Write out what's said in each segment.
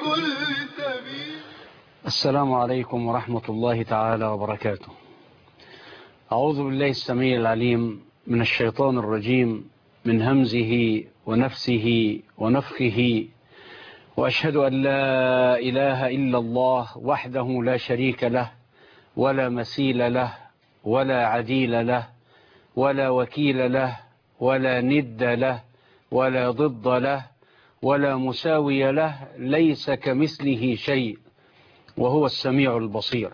كل سبيل. السلام عليكم ورحمة الله تعالى وبركاته. أعوذ بالله السميع العليم من الشيطان الرجيم، من همزه ونفسه ونفخه، وأشهد أن لا إله إلا الله وحده لا شريك له ولا مثيل له ولا عديل له ولا وكيل له ولا ند له ولا ضد له ولا مساوي له، ليس كمثله شيء وهو السميع البصير.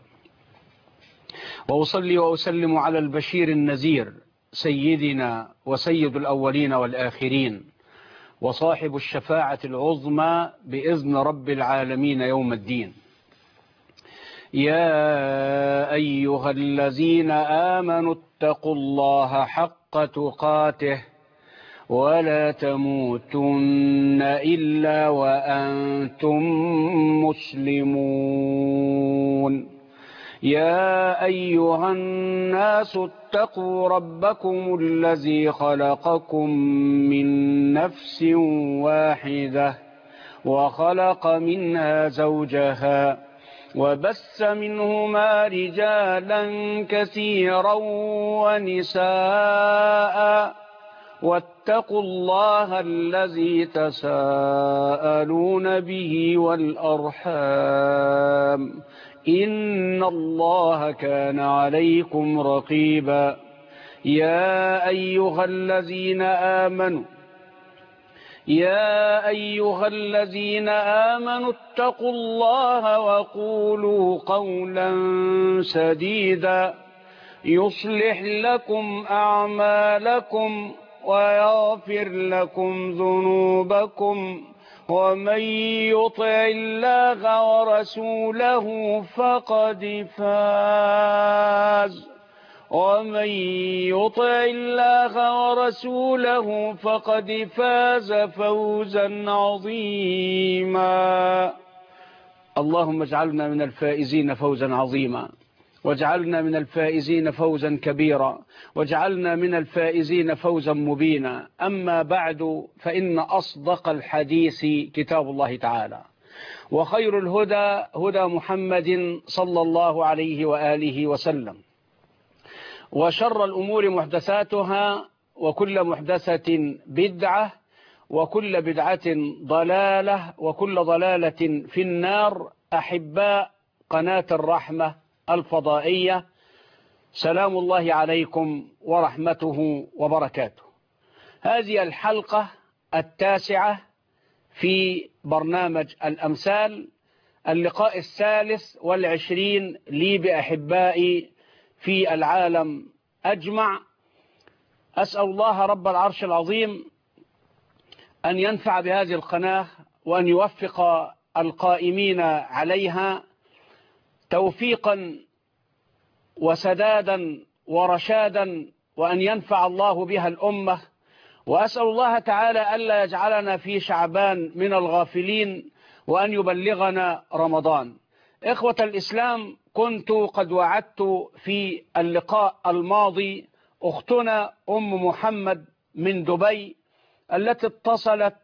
وأصلي وأسلم على البشير النذير سيدنا وسيد الأولين والآخرين، وصاحب الشفاعة العظمى بإذن رب العالمين يوم الدين. يا أيها الذين آمنوا اتقوا الله حق تقاته ولا تموتن إلا وأنتم مسلمون. يا أيها الناس اتقوا ربكم الذي خلقكم من نفس واحدة وخلق منها زوجها وبث منهما رجالا كثيرا ونساء، واتقوا الله الذي تساءلون به والأرحام، إن الله كان عليكم رقيبا. يا أيها الذين آمنوا اتقوا الله وقولوا قولا سديدا يصلح لكم أعمالكم ويغفر لكم ذنوبكم، ومن يطع الله ورسوله فقد فاز فوزا عظيما. اللهم اجعلنا من الفائزين فوزا عظيما، واجعلنا من الفائزين فوزا كبيرا، واجعلنا من الفائزين فوزا مبينا. أما بعد، فإن أصدق الحديث كتاب الله تعالى، وخير الهدى هدى محمد صلى الله عليه وآله وسلم، وشر الأمور محدثاتها، وكل محدثة بدعة، وكل بدعة ضلالة، وكل ضلالة في النار. أحباء قناة الرحمة الفضائية، سلام الله عليكم ورحمته وبركاته. هذه الحلقة 9 في برنامج الأمثال، اللقاء 23 لي بأحبائي في العالم أجمع. أسأل الله رب العرش العظيم أن ينفع بهذه القناة، وأن يوفق القائمين عليها توفيقا وسدادا ورشادا، وأن ينفع الله بها الأمة. وأسأل الله تعالى ألا يجعلنا في شعبان من الغافلين، وأن يبلغنا رمضان. إخوة الإسلام، كنت قد وعدت في اللقاء الماضي أختنا أم محمد من دبي التي اتصلت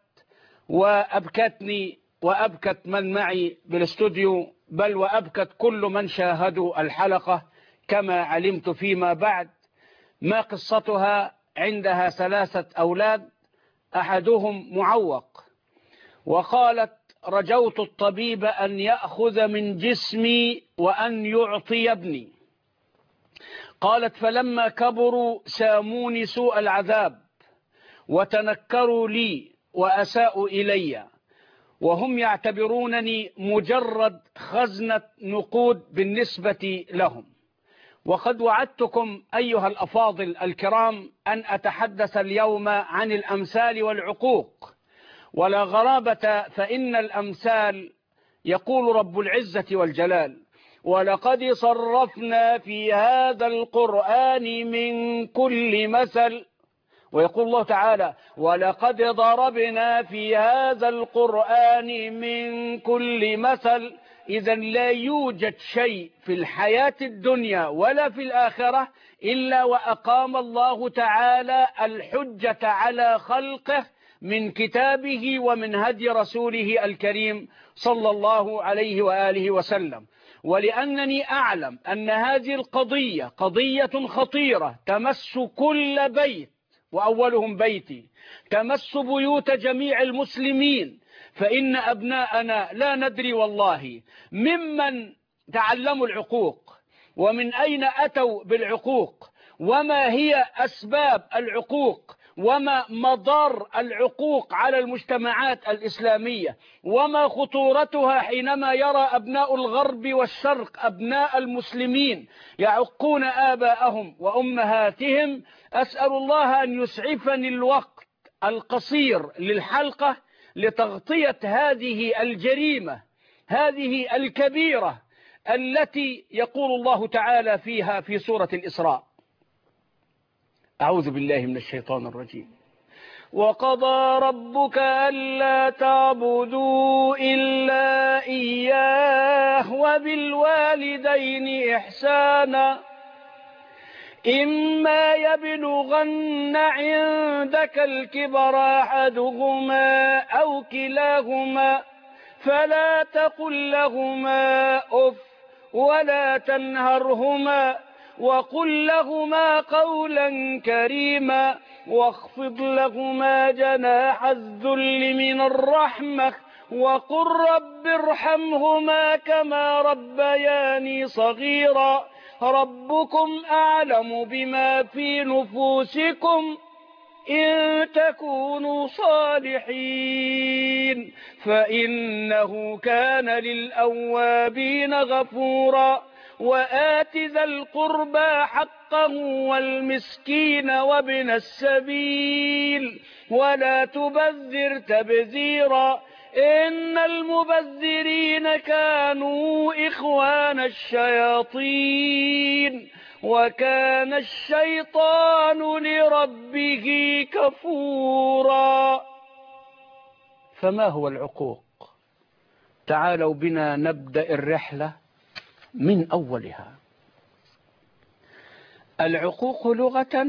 وأبكتني وأبكت من معي بالاستوديو، بل وأبكت كل من شاهدوا الحلقة كما علمت فيما بعد. ما قصتها؟ عندها 3 أولاد، أحدهم معوق، وقالت: رجوت الطبيب أن يأخذ من جسمي وأن يعطي ابني. قالت: فلما كبروا ساموني سوء العذاب، وتنكروا لي وأساءوا إلي، وهم يعتبرونني مجرد خزنة نقود بالنسبة لهم. وقد وعدتكم أيها الأفاضل الكرام أن أتحدث اليوم عن الأمثال والعقوق، ولا غرابة، فإن الأمثال يقول رب العزة والجلال: ولقد صرفنا في هذا القرآن من كل مثل. ويقول الله تعالى: ولقد ضربنا في هذا القرآن من كل مثل. إذا لا يوجد شيء في الحياة الدنيا ولا في الآخرة إلا وأقام الله تعالى الحجة على خلقه من كتابه ومن هدي رسوله الكريم صلى الله عليه وآله وسلم. ولأنني أعلم أن هذه القضية قضية خطيرة تمس كل بيت وأولهم بيتي، تمس بيوت جميع المسلمين، فإن أبناءنا لا ندري والله ممن تعلموا العقوق، ومن أين أتوا بالعقوق، وما هي أسباب العقوق، وما مضار العقوق على المجتمعات الإسلامية، وما خطورتها حينما يرى أبناء الغرب والشرق أبناء المسلمين يعقون آباءهم وأمهاتهم. أسأل الله أن يسعفني الوقت القصير للحلقة لتغطية هذه الجريمة، هذه الكبيرة التي يقول الله تعالى فيها في سورة الإسراء. أعوذ بالله من الشيطان الرجيم. وقضى ربك ألا تعبدوا إلا إياه وبالوالدين إحسانا إما يبلغن عندك الكبر أحدهما أو كلاهما فلا تقل لهما أف ولا تنهرهما وقل لهما قولا كريما واخفض لهما جناح الذل من الرحمة وقل رب ارحمهما كما ربياني صغيرا ربكم أعلم بما في نفوسكم إن تكونوا صالحين فإنه كان للأوابين غفورا وآت ذا القربى حقه والمسكين وابن السبيل ولا تبذر تبذيرا إن المبذرين كانوا إخوان الشياطين وكان الشيطان لربه كفورا. فما هو العقوق؟ تعالوا بنا نبدأ الرحلة من أولها. العقوق لغة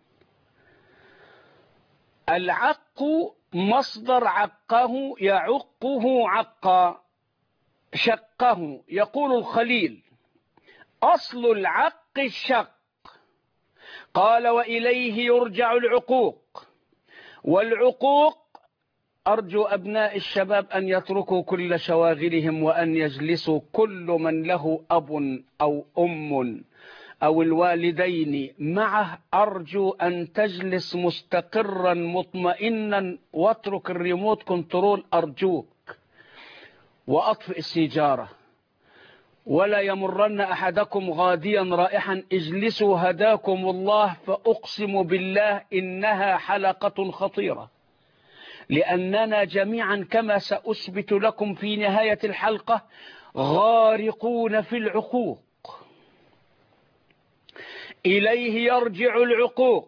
العق مصدر عقه يعقه عقا شقه. يقول الخليل أصل العق الشق. قال وإليه يرجع العقوق. والعقوق أرجو أبناء الشباب أن يتركوا كل شواغلهم وأن يجلسوا كل من له أب أو أم أو الوالدين معه. أرجو أن تجلس مستقرا مطمئنا واترك الريموت كنترول أرجوك وأطفئ السيجارة ولا يمرن أحدكم غاديا رائحا. اجلسوا هداكم الله. فأقسم بالله إنها حلقة خطيرة لأننا جميعا كما سأثبت لكم في نهاية الحلقة غارقون في العقوق. إليه يرجع العقوق.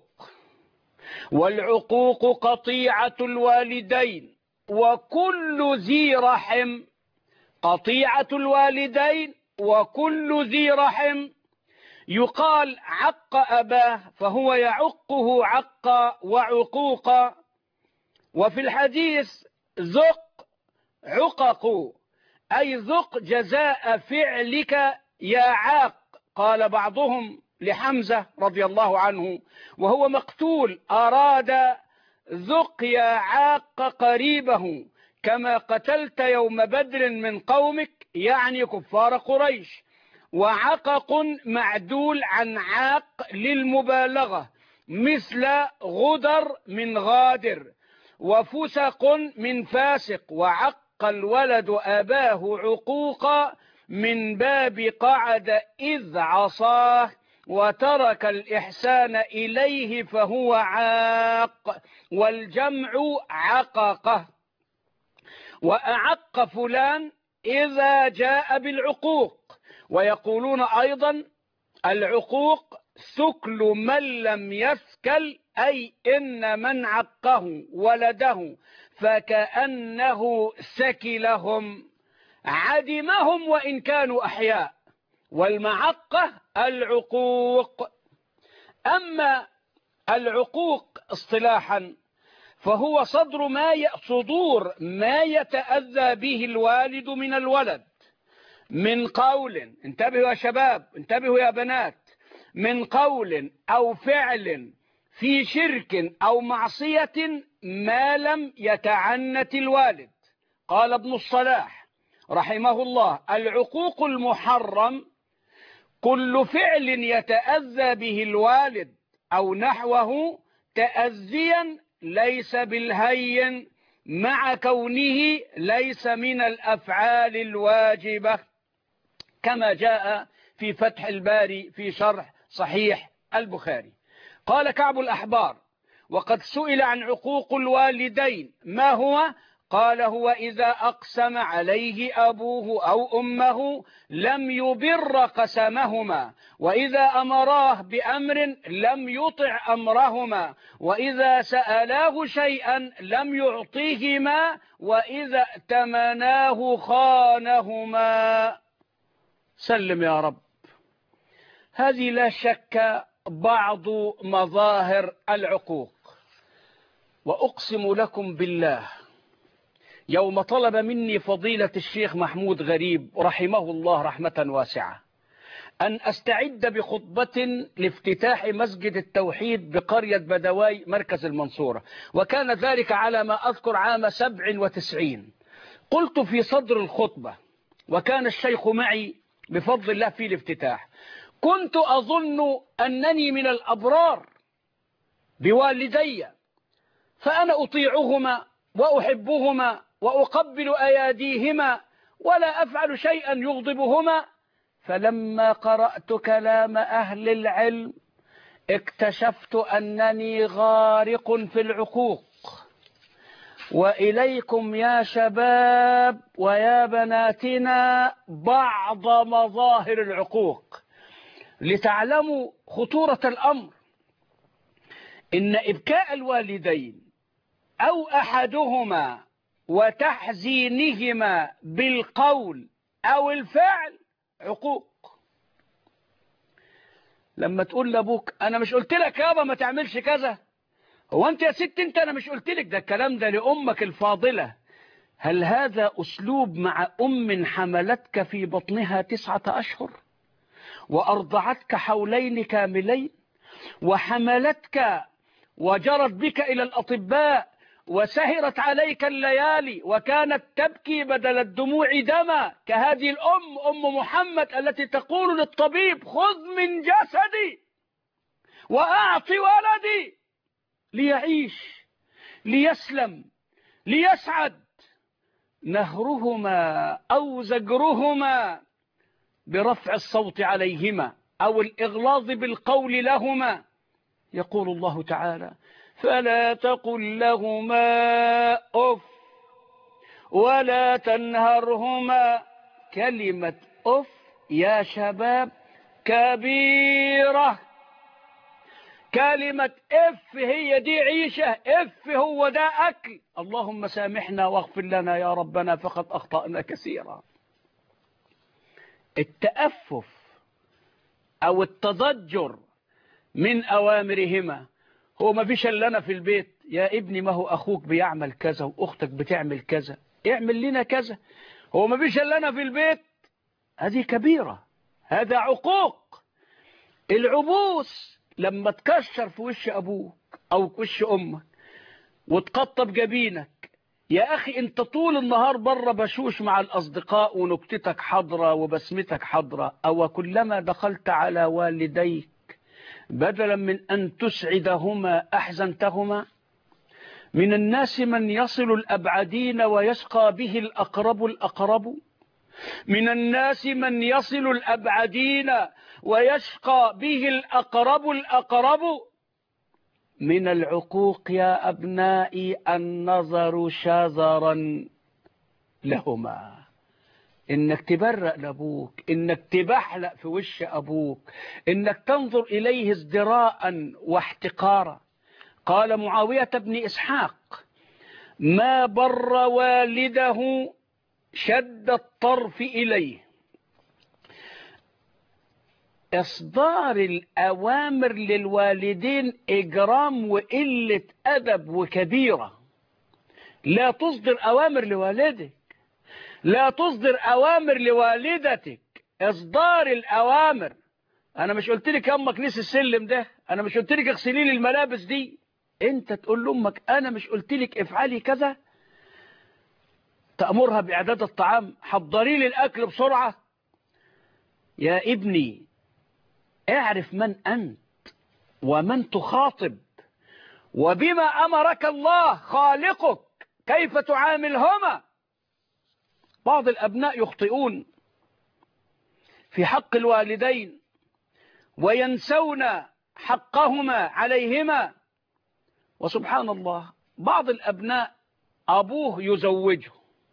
والعقوق قطيعة الوالدين وكل ذي رحم. قطيعة الوالدين وكل ذي رحم. يقال عق أباه فهو يعقه عقا وعقوقا. وفي الحديث ذق عقق أي ذق جزاء فعلك يا عاق. قال بعضهم لحمزة رضي الله عنه وهو مقتول أراد ذق يا عاق قريبه كما قتلت يوم بدر من قومك يعني كفار قريش. وعقق معدول عن عاق للمبالغة مثل غدر من غادر وفسق من فاسق. وعق الولد أباه عقوقا من باب قعد إذ عصاه وترك الإحسان إليه فهو عاق. والجمع عققه. وأعق فلان إذا جاء بالعقوق. ويقولون أيضا العقوق ثكل من لم يثكل أي إن من عقه ولده فكأنه سكلهم عدمهم وإن كانوا أحياء. والمعقة العقوق. أما العقوق اصطلاحا فهو صدور ما يتأذى به الوالد من الولد من قول، انتبهوا يا شباب، انتبهوا يا بنات، من قول أو فعل في شرك أو معصية ما لم يتعنت الوالد. قال ابن الصلاح رحمه الله: العقوق المحرم كل فعل يتأذى به الوالد أو نحوه تأذيا ليس بالهين مع كونه ليس من الأفعال الواجبة، كما جاء في فتح الباري في شرح صحيح البخاري. قال كعب الأحبار: وقد سئل عن عقوق الوالدين ما هو؟ قال: هو إذا أقسم عليه أبوه أو أمه لم يبر قسمهما، وإذا أمراه بأمر لم يطع أمرهما، وإذا سألاه شيئا لم يعطيهما، وإذا ائتمناه خانهما. سلم يا رب. هذه لا شك بعض مظاهر العقوق. وأقسم لكم بالله يوم طلب مني فضيلة الشيخ محمود غريب رحمه الله رحمة واسعة أن أستعد بخطبة لافتتاح مسجد التوحيد بقرية بدواي مركز المنصورة، وكان ذلك على ما أذكر عام 97. قلت في صدر الخطبة، وكان الشيخ معي بفضل الله في الافتتاح: كنت أظن أنني من الأبرار بوالدي، فأنا أطيعهما وأحبهما وأقبل أياديهما ولا أفعل شيئا يغضبهما. فلما قرأت كلام أهل العلم اكتشفت أنني غارق في العقوق. وإليكم يا شباب ويا بناتنا بعض مظاهر العقوق لتعلموا خطورة الأمر. إن إبكاء الوالدين أو أحدهما وتحزينهما بالقول أو الفعل عقوق. لما تقول لأبوك: أنا مش قلت لك يابا ما تعملش كذا؟ هو أنت يا ست أنت أنا مش قلت لك؟ ده الكلام ده لأمك الفاضلة. هل هذا أسلوب مع أم حملتك في بطنها 9 أشهر وأرضعتك حولين كاملين وحملتك وجرت بك إلى الأطباء وسهرت عليك الليالي وكانت تبكي بدل الدموع دما كهذه الأم أم محمد التي تقول للطبيب: خذ من جسدي وأعط ولدي ليعيش ليسلم ليسعد؟ نهرهما أو زجرهما برفع الصوت عليهما أو الإغلاظ بالقول لهما. يقول الله تعالى: فلا تقل لهما أف ولا تنهرهما. كلمة أف يا شباب كبيرة. كلمة اف هي دي عيشة، اف هو ده أكل. اللهم سامحنا واغفر لنا يا ربنا فقد أخطأنا كثيرا. التأفف أو التضجر من أوامرهما. هو ما فيش إلا أنا في البيت؟ يا ابني ما هو أخوك بيعمل كذا وأختك بتعمل كذا، اعمل لنا كذا. هو ما فيش إلا أنا في البيت؟ هذه كبيرة، هذا عقوق. العبوس لما تكشر في وش أبوك أو وش أمك وتقطب جبينك: يا أخي أنت طول النهار بره بشوش مع الأصدقاء ونكتتك حضرة وبسمتك حضرة، أو كلما دخلت على والديك بدلا من أن تسعدهما أحزنتهما؟ من الناس من يصل الأبعدين ويشقى به الأقرب الأقرب. من الناس من يصل الأبعدين ويشقى به الأقرب الأقرب. من العقوق يا أبنائي النظر شذرا لهما. إنك تبرأ لأبوك، إنك تبحلق في وش أبوك، إنك تنظر إليه ازدراء واحتقارا. قال معاوية بن إسحاق: ما بر والده شد الطرف إليه. إصدار الأوامر للوالدين إجرام وقلة أدب وكبيرة. لا تصدر أوامر لوالدك، لا تصدر أوامر لوالدتك. إصدار الأوامر. أنا مش قلت لك يا أمك نسي السلم ده، أنا مش قلت لك اغسلي لي الملابس دي، أنت تقول لأمك أنا مش قلت لك افعلي كذا، تأمرها بإعداد الطعام، حضري لي الأكل بسرعة. يا ابني اعرف من أنت ومن تخاطب وبما أمرك الله خالقك كيف تعاملهما. بعض الأبناء يخطئون في حق الوالدين وينسون حقهما عليهما. وسبحان الله بعض الأبناء أبوه يزوجه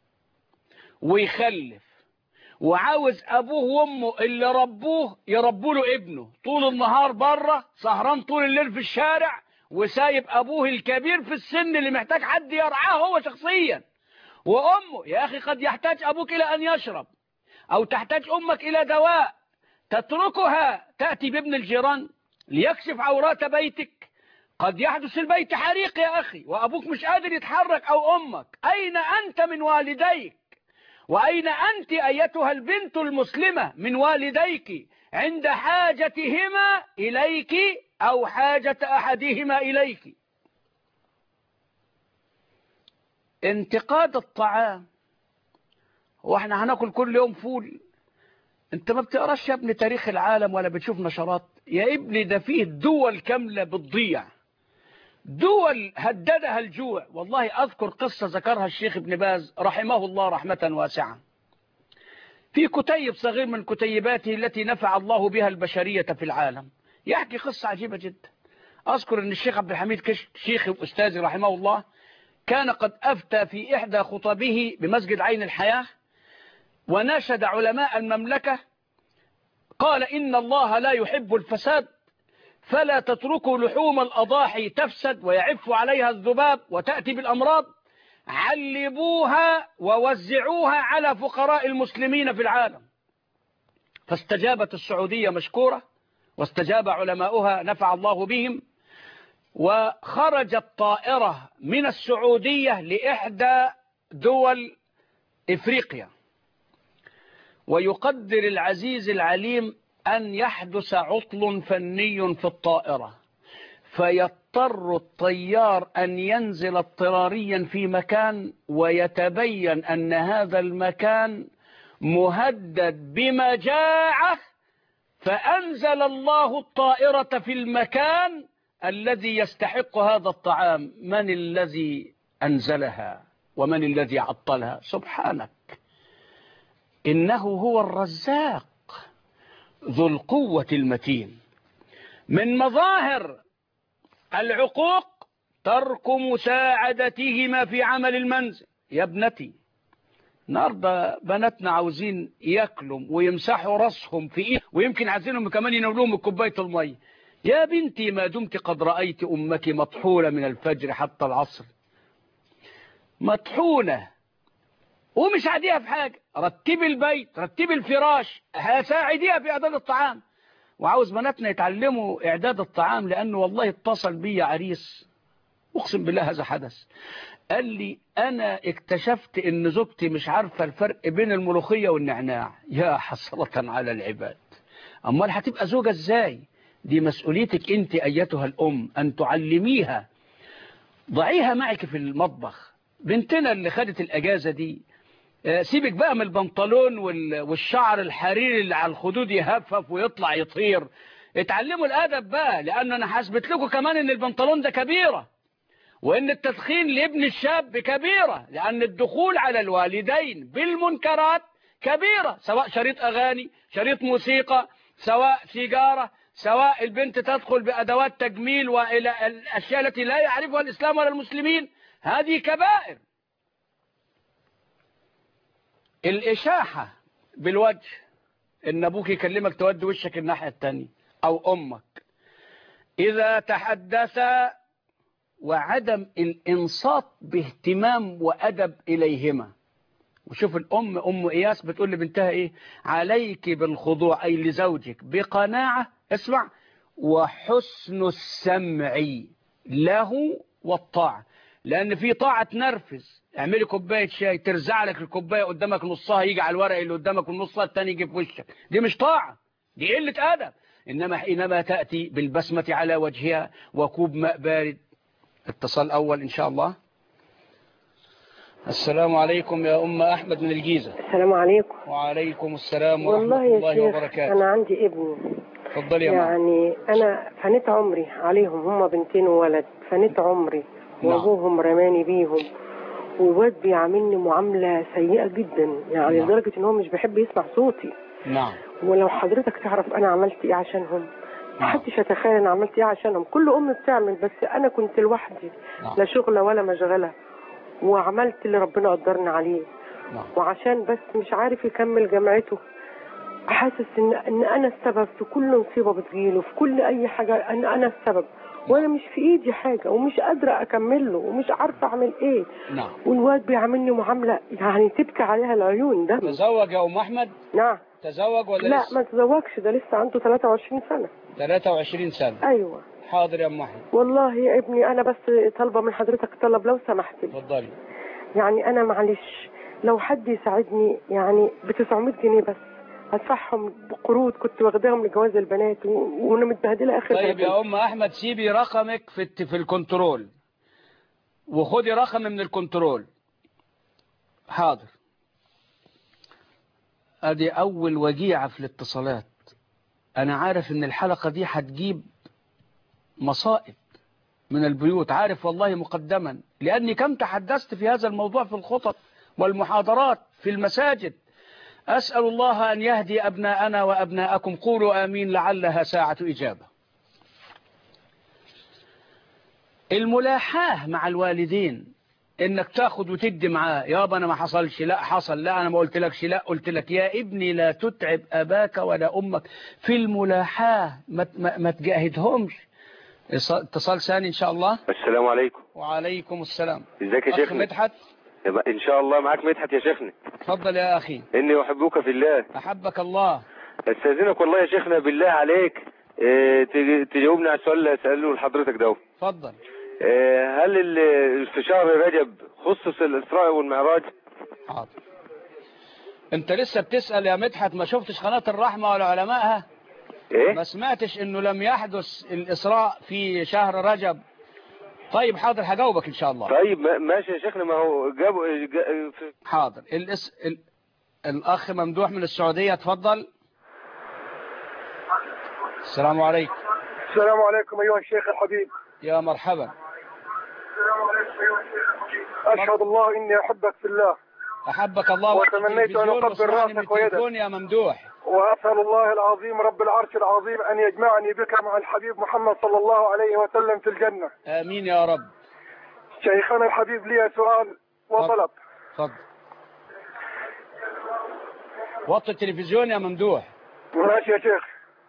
ويخلف وعاوز أبوه وأمه اللي ربوه يربوا له ابنه، طول النهار بره سهران طول الليل في الشارع وسايب أبوه الكبير في السن اللي محتاج حد يرعاه هو شخصيا. وأمه يا أخي قد يحتاج أبوك إلى أن يشرب أو تحتاج أمك إلى دواء، تتركها تأتي بابن الجيران ليكشف عورات بيتك. قد يحدث البيت حريق يا أخي وأبوك مش قادر يتحرك أو أمك. أين أنت من والديك؟ وأين أنت أيتها البنت المسلمة من والديك عند حاجتهما إليك أو حاجة أحدهما إليك؟ انتقاد الطعام. واحنا هناكل كل يوم فول؟ انت ما بتقراش يا ابني تاريخ العالم ولا بتشوف نشرات؟ يا ابني ده فيه دول كاملة بتضيع، دول هددها الجوع. والله أذكر قصة ذكرها الشيخ ابن باز رحمه الله رحمة واسعة في كتيب صغير من كتيباته التي نفع الله بها البشرية في العالم. يحكي قصة عجيبة جدا. أذكر أن الشيخ عبد الحميد شيخ أستاذي رحمه الله كان قد أفتى في إحدى خطبه بمسجد عين الحياة وناشد علماء المملكة، قال إن الله لا يحب الفساد فلا تتركوا لحوم الأضاحي تفسد ويعف عليها الذباب وتأتي بالأمراض، علبوها ووزعوها على فقراء المسلمين في العالم. فاستجابت السعودية مشكورة واستجاب علماؤها نفع الله بهم، وخرجت طائرة من السعودية لإحدى دول إفريقيا. ويقدر العزيز العليم أن يحدث عطل فني في الطائرة فيضطر الطيار أن ينزل اضطراريا في مكان ويتبين أن هذا المكان مهدد بمجاعة، فأنزل الله الطائرة في المكان الذي يستحق هذا الطعام. من الذي أنزلها ومن الذي عطلها؟ سبحانك إنه هو الرزاق ذو القوة المتين. من مظاهر العقوق ترك مساعدتهما في عمل المنزل. يا ابنتي النهارده بناتنا عاوزين ياكلوا ويمسحوا راسهم في ايه ويمكن عايزينهم كمان يناولوهم كوبايه الميه. يا بنتي ما دمت قد رأيت أمك مطحونة من الفجر حتى العصر، مطحونة ومش عاديها في حاجة، رتبي البيت، رتبي الفراش، هساعديها في إعداد الطعام. وعاوز بناتنا يتعلموا إعداد الطعام، لأنه والله اتصل بي عريس أقسم بالله هذا حدث، قال لي أنا اكتشفت إن زوجتي مش عارفة الفرق بين الملوخية والنعناع. يا حسرة على العباد، أمال هتبقى زوجة إزاي؟ دي مسؤوليتك أنت أيتها الأم أن تعلميها. ضعيها معك في المطبخ. بنتنا اللي خدت الأجازة دي سيبك بقى من البنطلون والشعر الحريري اللي على الخدود يهفف ويطلع يطير. اتعلموا الأدب بقى، لأن أنا حسبت لكم كمان إن البنطلون ده كبيرة، وإن التدخين لابن الشاب كبيرة، لأن الدخول على الوالدين بالمنكرات كبيرة، سواء شريط أغاني، شريط موسيقى، سواء سيجارة، سواء البنت تدخل بأدوات تجميل وإلى الأشياء التي لا يعرفها الإسلام ولا المسلمين، هذه كبائر. الإشاحة بالوجه، إن أبوك يكلمك تودي وشك الناحية التانية أو أمك، إذا تحدث، وعدم الإنصات باهتمام وأدب إليهما. وشوف الأم أم إياس بتقول لبنتها إيه؟ عليك بالخضوع أي لزوجك بقناعة، اسمع، وحسن السمع له والطاعة. لأن في طاعة تنرفز، اعملي كوباية شاي ترزع لك الكوباية قدامك نصها يجي على الورق اللي قدامك والنصها التاني يجي في وشك، دي مش طاعة، دي قلة أدب. إنما حينما تأتي بالبسمة على وجهها وكوب ماء بارد. اتصال أول إن شاء الله. السلام عليكم يا أم أحمد من الجيزة. السلام عليكم. وعليكم السلام والله ورحمة يا الله شيخ وبركاته. أنا عندي ابن، اتفضلي يا ماما. يعني أنا فنيت عمري عليهم، هما بنتين وولد، فنيت عمري وأبوهم رماني بيهم، وواد بيعاملني معاملة سيئة جدا، يعني نعم. لدرجة إن هو مش بيحب يسمع صوتي. نعم. ولو حضرتك تعرف أنا عملت إيه عشانهم، محدش يتخيل أنا عملت إيه عشانهم. كل أم بتعمل، بس أنا كنت لوحدي، نعم. لا شغلة ولا مشغلة، وعملت اللي ربنا قدرني عليه. نعم. وعشان بس مش عارف يكمل جامعته، حاسس ان انا السبب في كل مصيبه بتجيله، في كل اي حاجه انا السبب، وانا مش في ايدي حاجه ومش قادره اكمل له ومش عارفه اعمل ايه. نعم. والواد بيعاملني معامله يعني تبكي عليها العيون. ده تزوج يا أم أحمد؟ نعم. تزوج ولا لا لسه؟ ما تزوجش، ده لسه عنده 23 سنه. 23 سنة. ايوه. حاضر يا أم أحمد. والله يا ابني انا بس طالبه من حضرتك طلب لو سمحت لي. اتفضلي. يعني انا معلش لو حد يساعدني يعني ب 900 جنيه بس هدفعهم بقروض كنت واخداهم لجواز البنات وانا متبهدله اخر طيب بهدله. يا أم أحمد سيبي رقمك في الكنترول وخدي رقم من الكنترول. حاضر. ادي اول وجيعة في الاتصالات. انا عارف ان الحلقة دي هتجيب مصائب من البيوت، عارف والله مقدما، لاني كم تحدثت في هذا الموضوع في الخطب والمحاضرات في المساجد. اسأل الله ان يهدي ابناءنا وابناءكم، قولوا امين لعلها ساعة اجابة. الملاحاة مع الوالدين، انك تاخد وتدي معاه، يابا انا ما حصلش، لا حصل، لا انا ما قلتلكش، لا قلت لك. يا ابني لا تتعب اباك ولا امك في الملاحاة، ما تجاهدهمش. اتصال ثاني ان شاء الله. السلام عليكم. وعليكم السلام. ازيك يا شيخنا؟ مدحت. ان شاء الله معاك مدحت يا شيخنا. اتفضل يا اخي. اني احبك في الله. احبك الله. استاذنك والله يا شيخنا بالله عليك، تجاوبني على السؤال اللي اساله لحضرتك ده. اتفضل. هل في شهر رجب خصص الاسراء والمعراج؟ حاضر. انت لسه بتسأل يا مدحت؟ ما شفتش قناة الرحمة ولا علمائها؟ ايه؟ ما سمعتش انه لم يحدث الاسراء في شهر رجب؟ طيب حاضر هجاوبك ان شاء الله. طيب ماشي يا شيخنا، ما هو حاضر. الاخ ممدوح من السعودية، اتفضل. السلام عليكم. السلام عليكم أيها الشيخ الحبيب. يا مرحبا. أشهد الله إني أحبك في الله. أحبك الله. وتمنيت أن أقبل راسك ويدك يا ممدوح. وأسأل الله العظيم رب العرش العظيم أن يجمعني بك مع الحبيب محمد صلى الله عليه وسلم في الجنة. آمين يا رب. شيخنا الحبيب لي سؤال وطلب. تفضل. وطي التلفزيون يا ممدوح. ماشي يا شيخ.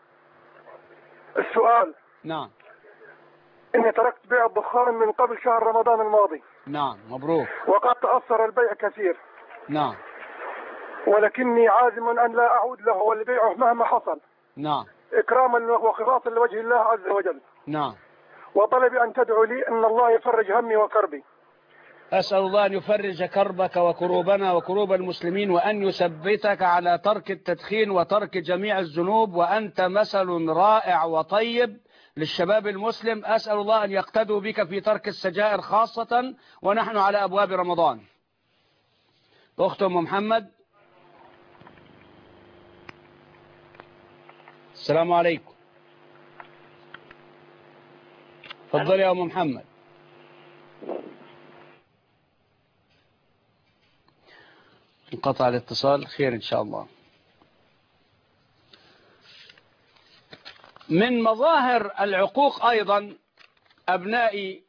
السؤال. نعم. إني تركت بيع الدخان من قبل شهر رمضان الماضي. نعم مبروك. وقد تأثر البيع كثير. نعم. ولكني عازم أن لا أعود له والبيع مهما حصل. نعم. إكراما وخلاصا لوجه الله عز وجل. نعم. وطلبي أن تدعو لي أن الله يفرج همي وكربي. أسأل الله أن يفرج كربك وكروبنا وكروب المسلمين، وأن يثبتك على ترك التدخين وترك جميع الذنوب، وأنت مثل رائع وطيب للشباب المسلم. أسأل الله أن يقتدوا بك في ترك السجائر خاصة ونحن على أبواب رمضان. أخت أم محمد. السلام عليكم. تفضل يا أم محمد. انقطع الاتصال، خير إن شاء الله. من مظاهر العقوق أيضا أبنائي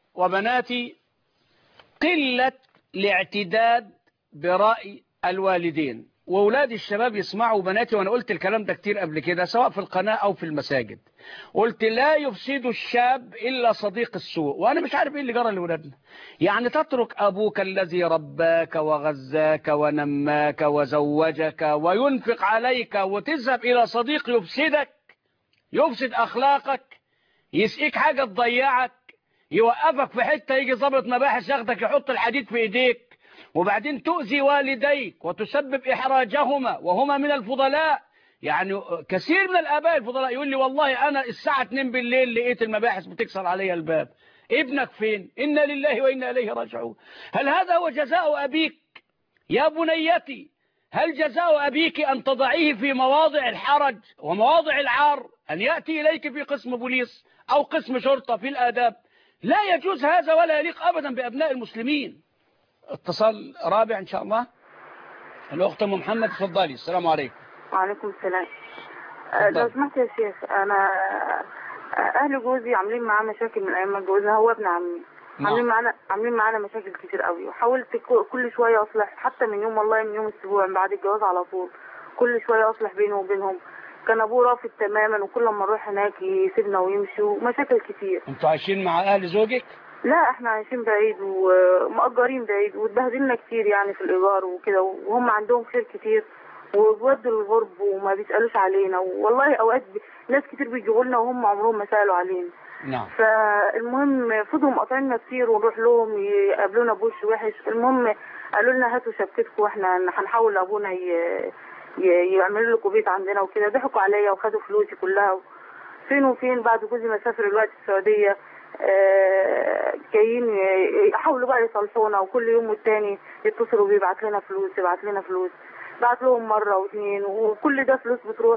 وبناتي قلة الاعتداد برأي الوالدين. وأولادي الشباب يسمعوا بناتي، وأنا قلت الكلام ده كتير قبل كده سواء في القناة أو في المساجد. قلت لا يفسد الشاب إلا صديق السوء. وأنا مش عارف إيه اللي جرى لأولادنا. يعني تترك أبوك الذي رباك وغزاك ونماك وزوجك وينفق عليك وتذهب إلى صديق يفسدك، يفسد أخلاقك، يسقيك حاجة تضيعك، يوقفك في حتة، يجي ضابط مباحث ياخدك يحط الحديد في إيديك، وبعدين تؤذي والديك وتسبب إحراجهما وهما من الفضلاء. يعني كثير من الآباء الفضلاء يقول لي والله أنا الساعة 2 بالليل لقيت المباحث بتكسر علي الباب. ابنك فين؟ إنا لله وإنا إليه راجعون. هل هذا هو جزاء أبيك يا بنيتي؟ هل جزاء أبيك أن تضعيه في مواضع الحرج ومواضع العار، أن يأتي إليك في قسم بوليس أو قسم شرطة في الآداب؟ لا يجوز هذا ولا يليق أبدا بأبناء المسلمين. اتصال رابع إن شاء الله. الأخت أم محمد تفضلي. السلام عليكم. وعليكم السلام. لو سمحت يا شيخ، أنا أهل جوزي عاملين معاه مشاكل من أيام ما اتجوزنا، هو ابن عمي. عاملين معانا مشاكل كتير قوي، وحاولت كل شوية أصلح، حتى من يوم والله من يوم الأسبوع بعد الجواز على طول كل شوية أصلح بينه وبينهم. كان أبوه رافض تماما، وكل ما نروح هناك يسيبنا ويمشي، ومشاكل كتير. أنتوا عايشين مع أهل زوجك؟ لا، احنا عايشين بعيد ومأجرين بعيد، واتبهدلنا كتير يعني في الإيجار وكده، وهم عندهم خير كتير وبيودوا الغرب وما بيسألوش علينا. والله أوقات ناس كتير بيجوا لنا وهم عمرهم ما سألوا علينا. نعم. فالمهم فضلوا مقاطعيننا كتير، ونروح لهم يقابلونا بوش وحش. المهم قالوا لنا هاتوا شبكتكم واحنا هنحاول ابونا يعملوا لكم بيت عندنا وكده. ضحكوا عليا وخدوا فلوسي كلها. فين وفين بعد جوزي ما سافر الوقت السعوديه جايين يحاولوا بقى يصلحونا، وكل يوم والتاني يتصلوا بيه يبعت لنا فلوس. بعت لهم مره واثنين، وكل ده فلوس بتروح،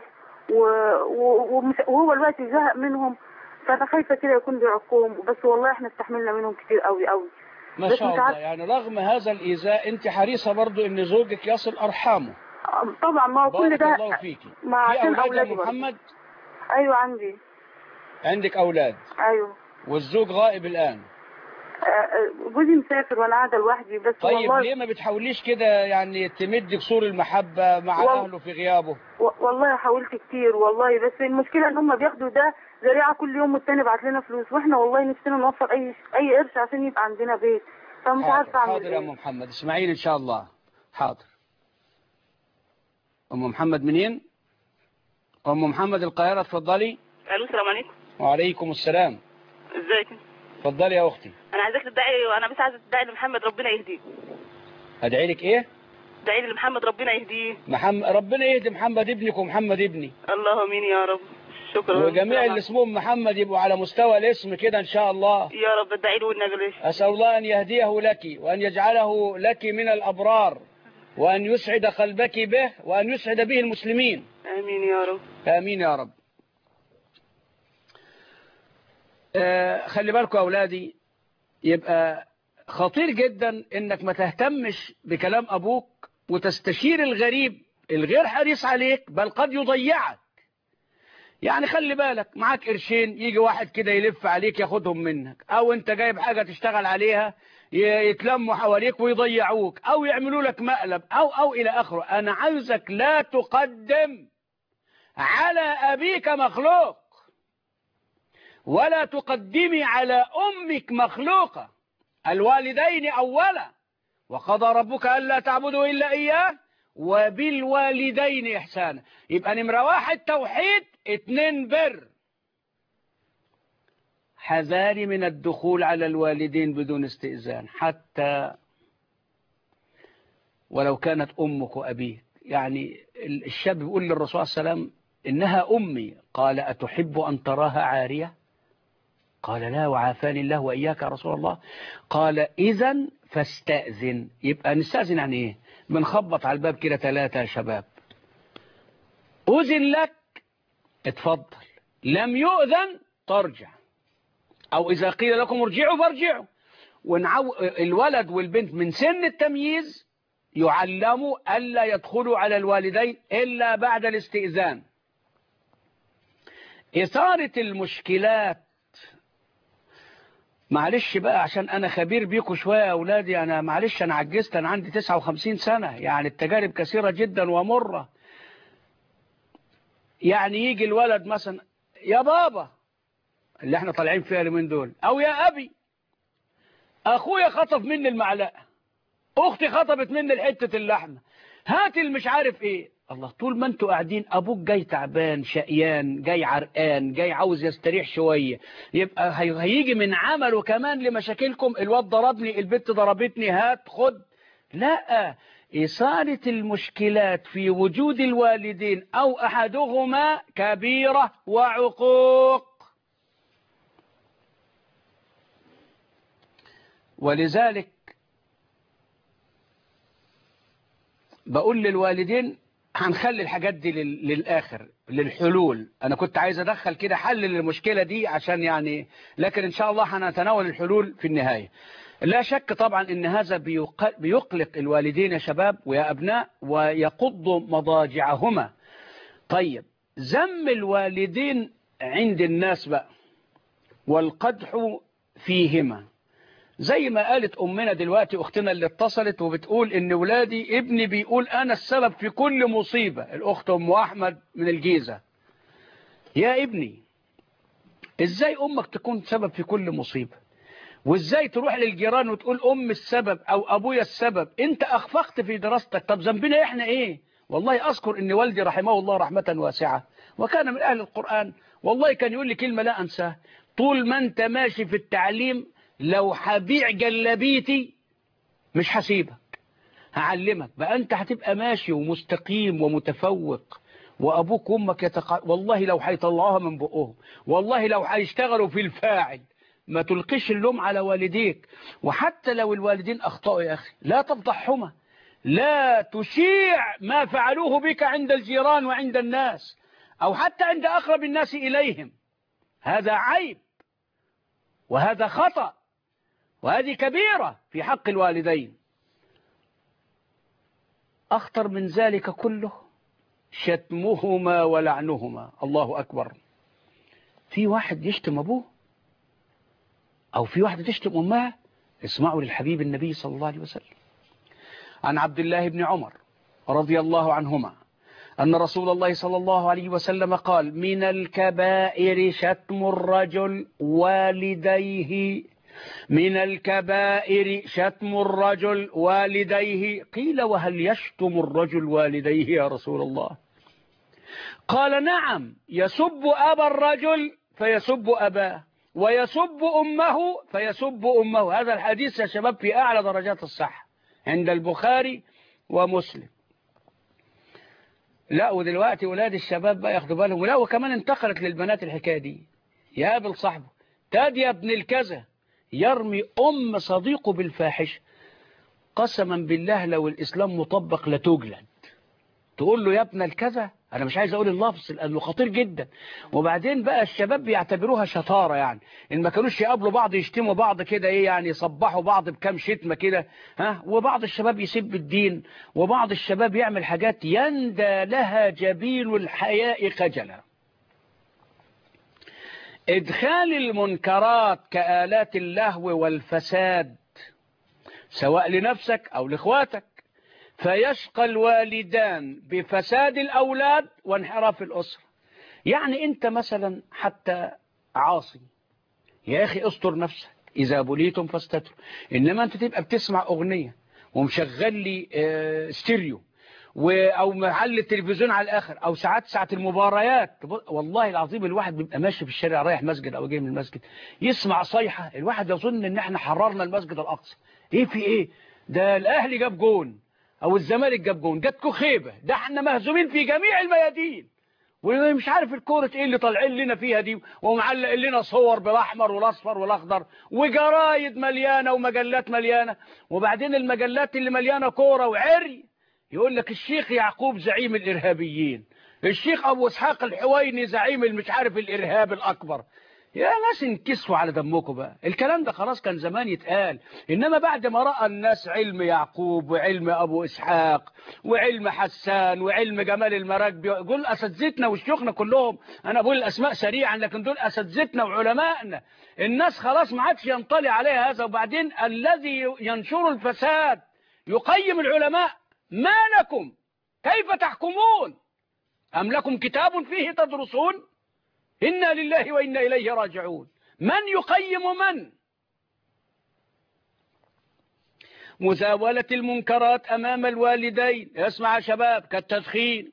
وهو الوقت زهق منهم. فأنا خايفة كده يكون بيعقوهم، بس والله احنا استحملنا منهم كتير قوي قوي. ما شاء الله. يعني رغم هذا الإيذاء أنت حريصة برضو إن زوجك يصل أرحامه. طبعا، ما هو كل ده بارك الله فيكي. ما عشان أولادي يا محمد؟ أيوة عندي. عندك أولاد؟ أيوة. والزوج غائب الآن؟ جوزي مسافر وأنا قاعدة لوحدي بس. طيب والله ليه ما بتحاوليش كده يعني تمد جسور المحبة مع أهله في غيابه؟ والله حاولت كتير والله، بس المشكلة إن هم بياخدوا ده ذريعة، كل يوم والتاني بعت لنا فلوس، وإحنا والله نفسنا نوفر أي قرش عشان يبقى عندنا بيت. فمش عارفة أعمل إيه. حاضر يا أم محمد، اسمعيني إن شاء الله. حاضر. أم محمد منين؟ أم محمد القاهرة، تفضلي. الو، السلام عليكم. وعليكم السلام. ازيك؟ اتفضلي يا اختي. انا عايزاك تدعي، وانا بس عايزه تدعي لمحمد ربنا يهديه. ادعي لك ايه؟ ادعي لي لمحمد ربنا يهديه. ربنا يهدي محمد ابنك ومحمد ابني. الله امين يا رب. شكرا. وجميع اللي اسمهم محمد يبقوا على مستوى الاسم كده ان شاء الله. يا رب ادعي له والنجلش. اسال الله ان يهديه لك وان يجعله لك من الابرار، وان يسعد قلبك به، وان يسعد به المسلمين. امين يا رب. امين يا رب. خلي بالكم يا أولادي، يبقى خطير جدا إنك ما تهتمش بكلام أبوك وتستشير الغريب الغير حريص عليك، بل قد يضيعك. يعني خلي بالك، معاك قرشين يجي واحد كده يلف عليك ياخدهم منك، أو أنت جايب حاجة تشتغل عليها يتلموا حواليك ويضيعوك، أو يعملوا لك مقلب أو إلى آخره. أنا عايزك لا تقدم على أبيك مخلوق، ولا تقدمي على أمك مخلوقة. الوالدين أولا، وقضى ربك ألا تعبدوا إلا إياه وبالوالدين إحسانا. يبقى نمرة 1 توحيد، 2 بر. حذاري من الدخول على الوالدين بدون استئذان، حتى ولو كانت أمك وأبيك. يعني الشاب يقول للرسول صلى الله عليه وسلم إنها أمي، قال أتحب أن تراها عارية؟ قال لا، وعافاني الله وإياك يا رسول الله. قال إذن فاستأذن. يبقى نستأذن يعني إيه؟ بنخبط على الباب كده 3 يا شباب. أذن لك اتفضل، لم يؤذن ترجع، أو إذا قيل لكم ارجعوا فارجعوا. الولد والبنت من سن التمييز يعلموا ألا يدخلوا على الوالدين إلا بعد الاستئذان. إثارة المشكلات معلش بقى عشان أنا خبير بيكم شوية يا أولادي، أنا معلش أنا عجزت، أنا عندي 59 سنة، يعني التجارب كثيرة جدا ومرة. يعني يجي الولد مثلا يا بابا اللي احنا طالعين فيها اليومين دول، أو يا أبي أخويا خطف مني المعلقة، أختي خطفت مني الحتة اللحمة، هات مش عارف إيه. الله، طول ما انتوا قاعدين أبوك جاي تعبان شقيان، جاي عرقان، جاي عاوز يستريح شوية، يبقى هيجي من عمله كمان لمشاكلكم. الواد ضربني، البت ضربتني، هات خد. لا، إثارة المشكلات في وجود الوالدين أو أحدهما كبيرة وعقوق. ولذلك بقول للوالدين هنخلي الحاجات دي للآخر، للحلول. أنا كنت عايز أدخل كده حل للمشكلة دي عشان يعني، لكن إن شاء الله هنتناول الحلول في النهاية. لا شك طبعا إن هذا بيقلق الوالدين يا شباب ويا أبناء، ويقض مضاجعهما. طيب، ذم الوالدين عند الناس بقى والقدح فيهما، زي ما قالت أمنا دلوقتي أختنا اللي اتصلت وبتقول إن ولادي، ابني بيقول أنا السبب في كل مصيبة. الأخت أم أحمد من الجيزة. يا ابني، إزاي أمك تكون سبب في كل مصيبة؟ وإزاي تروح للجيران وتقول أم السبب أو أبويا السبب؟ أنت أخفقت في دراستك. طب ذنبنا إحنا إيه؟ والله أذكر إن والدي رحمه الله رحمة واسعة وكان من أهل القرآن، والله كان يقول لي كلمة لا أنساها: طول ما أنت ماشي في التعليم، لو هبيع جلابيتي مش هسيبك، هعلمك بقى، انت هتبقى ماشي ومستقيم ومتفوق، وابوك وامك والله لو هيطلعوها من بقهم، والله لو هيشتغلوا في الفاعل، ما تلقيش اللوم على والديك. وحتى لو الوالدين اخطأوا يا اخي، لا تفضحهما، لا تشيع ما فعلوه بك عند الجيران وعند الناس، او حتى عند اقرب الناس اليهم. هذا عيب، وهذا خطأ، وهذه كبيرة في حق الوالدين. أخطر من ذلك كله شتمهما ولعنهما. الله أكبر. في واحد يشتم أبوه أو في واحدة تشتم أمها، اسمعوا للحبيب النبي صلى الله عليه وسلم. عن عبد الله بن عمر رضي الله عنهما أن رسول الله صلى الله عليه وسلم قال: من الكبائر شتم الرجل والديه، من الكبائر شتم الرجل والديه. قيل: وهل يشتم الرجل والديه يا رسول الله؟ قال: نعم، يسب أبا الرجل فيسب أباه، ويسب أمه فيسب أمه. هذا الحديث يا شباب في أعلى درجات الصحة عند البخاري ومسلم. لا، ودلوقتي ولاد الشباب بقى ياخدوا بالهم، لا وكمان انتقلت للبنات الحكاية دي. يقابل صاحبه: تاد يا ابن الكذا، يرمي أم صديقه بالفاحشة. قسما بالله لو الإسلام مطبق لتجلد. تقول له يا ابن الكذا، أنا مش عايز أقول اللفظ لأنه خطير جدا. وبعدين بقى الشباب بيعتبروها شطارة، يعني إن ما كانوش يقابلوا بعض يشتموا بعض كده، إيه يعني، يصبحوا بعض بكام شتمة كده، ها. وبعض الشباب يسب الدين، وبعض الشباب يعمل حاجات يندى لها جبين الحياء خجلا. إدخال المنكرات كآلات اللهو والفساد سواء لنفسك أو لإخواتك، فيشقى الوالدان بفساد الأولاد وانحراف الأسرة. يعني أنت مثلا حتى عاصي، يا أخي استر نفسك، إذا بليتم فاستتروا. إنما أنت تبقى بتسمع أغنية ومشغل لي ستيريو أو محل التلفزيون على الآخر، أو ساعة المباريات. والله العظيم الواحد بيبقى ماشي في الشارع رايح مسجد أو جاي من المسجد، يسمع صيحة، الواحد يظن إن احنا حررنا المسجد الأقصى. إيه في إيه؟ ده الأهلي جاب جون أو الزمالك جاب جون، جاتكوا خيبة، ده احنا مهزومين في جميع الميادين، ومش عارف الكورة إيه اللي طالعين لنا فيها دي، ومعلق لنا صور بالأحمر والأصفر والأخضر، وجرايد مليانة ومجلات مليانة. وبعدين المجلات اللي مليانة كورة وعري، يقول لك الشيخ يعقوب زعيم الإرهابيين، الشيخ أبو إسحاق الحويني زعيم المش عارف الإرهاب الأكبر. يا ناس انكسفوا على دمكم بقى، الكلام ده خلاص كان زمان يتقال. إنما بعد ما رأى الناس علم يعقوب وعلم أبو إسحاق وعلم حسان وعلم جمال المراكبي، دول أساتذتنا وشيوخنا كلهم، أنا بقول الأسماء سريعا لكن دول أساتذتنا وعلمائنا. الناس خلاص ما عادش ينطلي عليها هذا. وبعدين الذي ينشر الفساد يقيم العلماء، ما لكم كيف تحكمون؟ أم لكم كتاب فيه تدرسون؟ إنا لله وإنا إليه راجعون. من يقيم من؟ مزاولة المنكرات أمام الوالدين، اسمع يا شباب، كالتدخين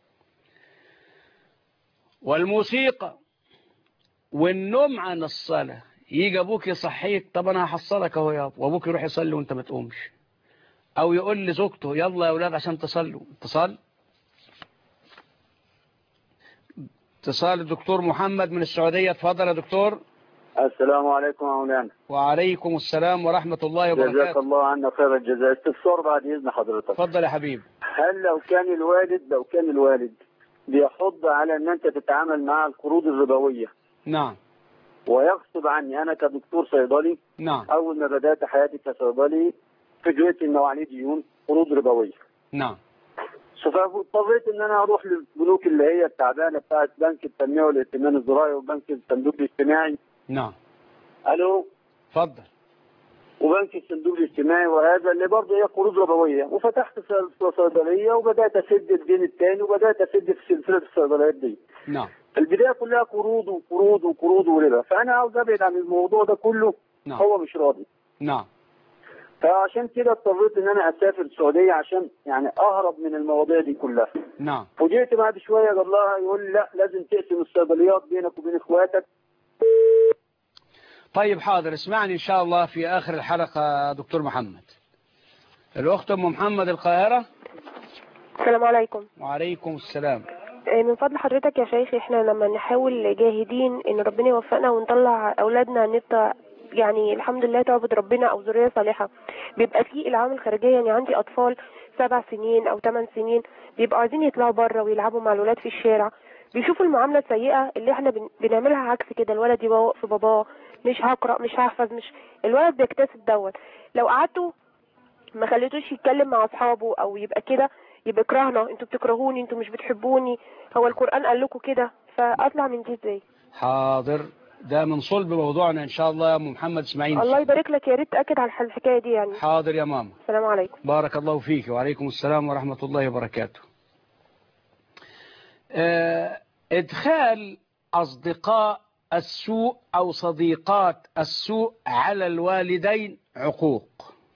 والموسيقى والنوم عن الصلاة. يجي أبوك يصحيك، طب أنا هحصلك أهو يابا، وأبوك يروح يصلي وأنت ما تقومش، أو يقول لزوجته يلا يا أولاد عشان تصلوا. اتصال الدكتور محمد من السعودية. اتفضل يا دكتور. السلام عليكم يا مولانا. وعليكم السلام ورحمة الله وبركاته. جزاك الله عنا خير الجزاء. استفسار بعد إذن حضرتك. اتفضل يا حبيبي. هل لو كان الوالد بيحض على أن أنت تتعامل مع القروض الربوية، نعم، ويغصب عني أنا كدكتور صيدلي، نعم، أول ما بدأت حياتي كصيدلي فجأت إنه عليه ديون قروض ربوية، نعم، فاضطريت ان انا اروح للبنوك اللي هي التعبانه بتاعت بنك التنميه والائتمان الزراعي وبنك الصندوق الاجتماعي. نعم. الو. اتفضل. وبنك الصندوق الاجتماعي وهذا اللي برضه هي قروض ربويه، وفتحت صيدليه وبدات اسد الدين الثاني وبدات اسد في سلسله الصيدليات دي. نعم. البدايه كلها قروض وقروض وقروض وربا، فانا عاوز ابعد عن الموضوع ده كله. نعم. هو مش راضي. نعم. فعشان كده اضطريت ان انا اسافر السعوديه عشان يعني اهرب من المواضيع دي كلها. نعم. وجيت بعد شويه قال لها يقول لي لا لازم تقسم الصيدليات بينك وبين اخواتك. طيب حاضر، اسمعني ان شاء الله في اخر الحلقه دكتور محمد. الاخت ام محمد القاهره. السلام عليكم. وعليكم السلام. من فضل حضرتك يا شيخ، احنا لما نحاول جاهدين ان ربنا يوفقنا ونطلع اولادنا نبقى يعني الحمد لله تعبد ربنا او ذريه صالحه، بيبقى في العوامل خارجيه. يعني عندي اطفال 7 سنين او 8 سنين بيبقوا عايزين يطلعوا بره ويلعبوا مع الولاد في الشارع، بيشوفوا المعامله السيئه اللي احنا بنعملها عكس كده. الولد يبوق في باباه، مش هقرا، مش هحفظ، مش الولد بيكتسب دوت. لو قعدتوا ما خليتوش يتكلم مع اصحابه او يبقى كده، يبقى كرهنا، انتوا بتكرهوني، انتوا مش بتحبوني، هو القرآن قال لكم كده، فاطلع من دي ازاي؟ حاضر، ده من صلب موضوعنا ان شاء الله يا ام محمد. اسمعيني. الله يبارك لك، يا ريت تاكد على الحكايه دي يعني. حاضر يا ماما. السلام عليكم. بارك الله فيك. وعليكم السلام ورحمه الله وبركاته. ادخال اصدقاء السوء او صديقات السوء على الوالدين عقوق،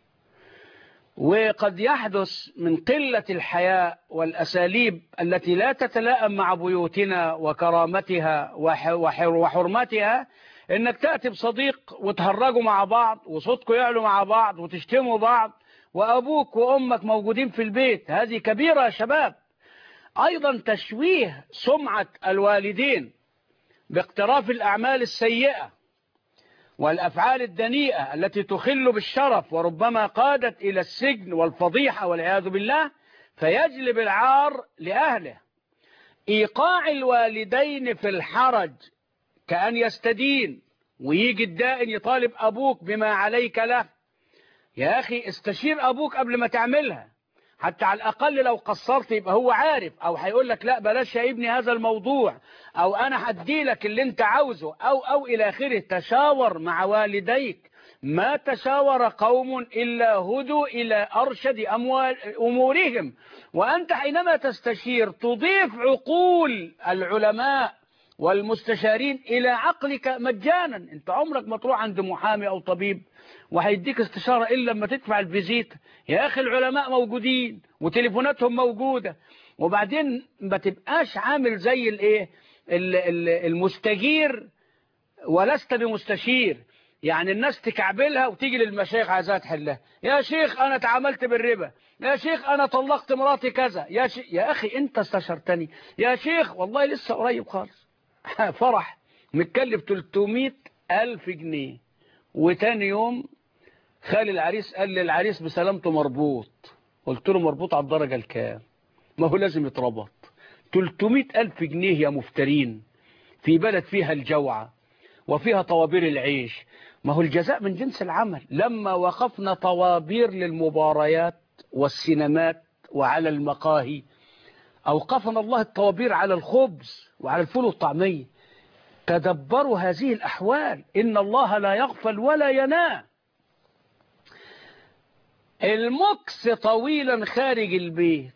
وقد يحدث من قلة الحياء والأساليب التي لا تتلائم مع بيوتنا وكرامتها وحرمتها إنك تأتي بصديق وتهرجوا مع بعض وصوتكم يعلوا مع بعض وتشتموا بعض وأبوك وأمك موجودين في البيت. هذه كبيرة يا شباب. أيضا تشويه سمعة الوالدين باقتراف الأعمال السيئة والأفعال الدنيئة التي تخل بالشرف وربما قادت إلى السجن والفضيحة والعياذ بالله، فيجلب العار لأهله. إيقاع الوالدين في الحرج كأن يستدين ويجي الدائن يطالب أبوك بما عليك له. يا أخي استشير أبوك قبل ما تعملها، حتى على الأقل لو قصرت يبقى هو عارف، أو هيقول لك لا بلاش يا ابني هذا الموضوع، أو أنا هدي لك اللي أنت عاوزه، أو إلى آخره. تشاور مع والديك. ما تشاور قوم إلا هدوا إلى أرشد أمورهم. وأنت حينما تستشير تضيف عقول العلماء والمستشارين إلى عقلك مجانا. أنت عمرك ما تروح عند محامي أو طبيب وهيديك استشارة إلا لما تدفع الفيزيت. يا أخي العلماء موجودين وتليفوناتهم موجودة. وبعدين ما تبقاش عامل زي المستجير ولست بمستشير. يعني الناس تكعبلها وتيجي للمشايخ عايزاها تحلها. يا شيخ أنا تعاملت بالربا، يا شيخ أنا طلقت مراتي كذا، يا أخي أنت استشرتني، يا شيخ والله لسه قريب خالص فرح متكلف 300,000 جنيه، وتاني يوم خالي العريس قال لي العريس بسلامته مربوط. قلت له مربوط على الدرجة الكام؟ ما هو لازم يتربط. 300,000 جنيه يا مفترين في بلد فيها الجوعة وفيها طوابير العيش. ما هو الجزاء من جنس العمل. لما وقفنا طوابير للمباريات والسينمات وعلى المقاهي، أوقفنا الله الطوابير على الخبز وعلى الفول والطعمية. تدبروا هذه الأحوال، إن الله لا يغفل ولا ينام. المكس طويلا خارج البيت،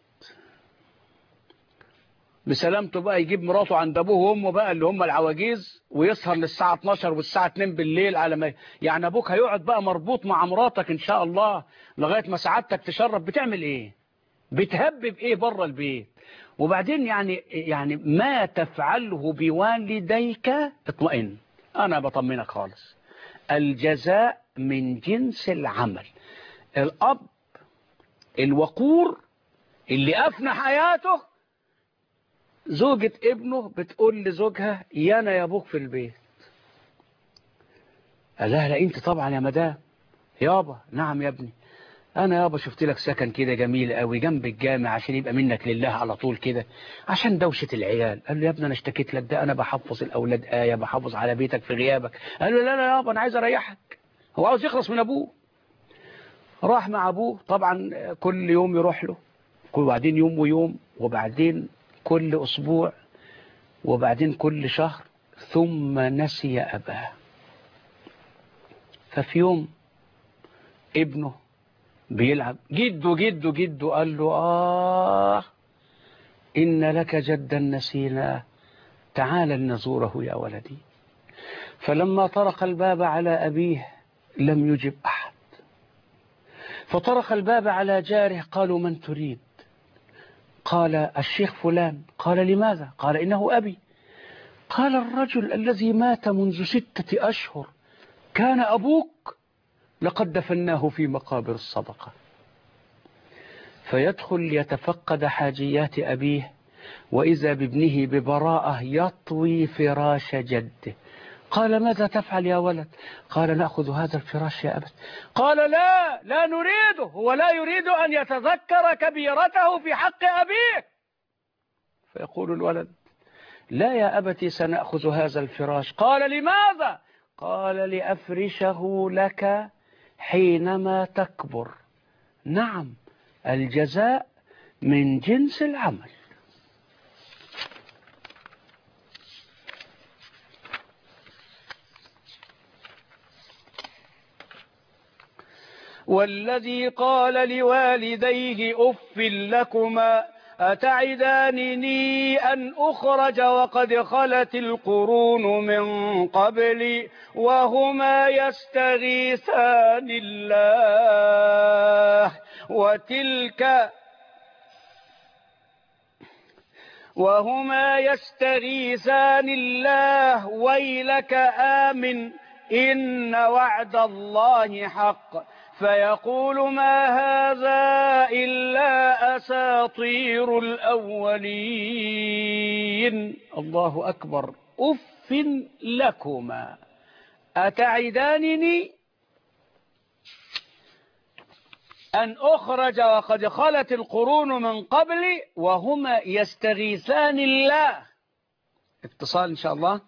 بسلامته بقى يجيب مراته عند أبوه وأمه بقى اللي هم العواجيز، ويسهر للساعة 12 والساعة 2 بالليل على ما يعني أبوك هيقعد بقى مربوط مع مراتك إن شاء الله لغاية ما سعادتك تشرب. بتعمل إيه؟ بتهبب إيه بره البيت؟ وبعدين يعني ما تفعله بوالديك اطمئن، أنا بطمنك خالص. الجزاء من جنس العمل. الأب الوقور اللي أفنى حياته، زوجة ابنه بتقول لزوجها يانا يا ابوك في البيت. قال لها لا انت طبعا يا مدام. يابا نعم يا ابني، انا يابا شفت لك سكن كده جميل قوي جنب الجامع عشان يبقى منك لله على طول كده عشان دوشة العيال. قال له يا ابني انا اشتكيت لك، ده انا بحفظ الاولاد آية، بحافظ على بيتك في غيابك. قال له لا لا يابا انا عايز اريحك. هو عاوز يخلص من ابوه. راح مع ابوه طبعا، كل يوم يروح له، وبعدين يوم ويوم، وبعدين كل اسبوع، وبعدين كل شهر، ثم نسي أباه. ففي يوم ابنه بيلعب، جده قال له إن لك جدا نسيناه، تعال نزوره يا ولدي. فلما طرق الباب على أبيه لم يجب أحد، فطرق الباب على جاره، قالوا من تريد؟ قال الشيخ فلان. قال لماذا؟ قال إنه أبي. قال الرجل الذي مات منذ 6 أشهر كان أبوك؟ لقد دفناه في مقابر الصدقة. فيدخل يتفقد حاجيات أبيه، وإذا بابنه ببراءة يطوي فراش جده. قال ماذا تفعل يا ولد؟ قال نأخذ هذا الفراش يا أبت. قال لا نريده، هو لا يريد أن يتذكر كبيرته في حق أبيه. فيقول الولد لا يا أبتي سنأخذ هذا الفراش. قال لماذا؟ قال لأفرشه لك حينما تكبر. نعم، الجزاء من جنس العمل. والذي قال لوالديه أف لكما أتعدانني أن أخرج وقد خلت القرون من قبلي وهما يستغيثان الله ويلك آمن إن وعد الله حق فيقول ما هذا إلا أساطير الأولين. الله أكبر. أف لكما أتعدانني أن أخرج وقد خلت القرون من قبلي وهما يستغيثان الله. اتصال إن شاء الله.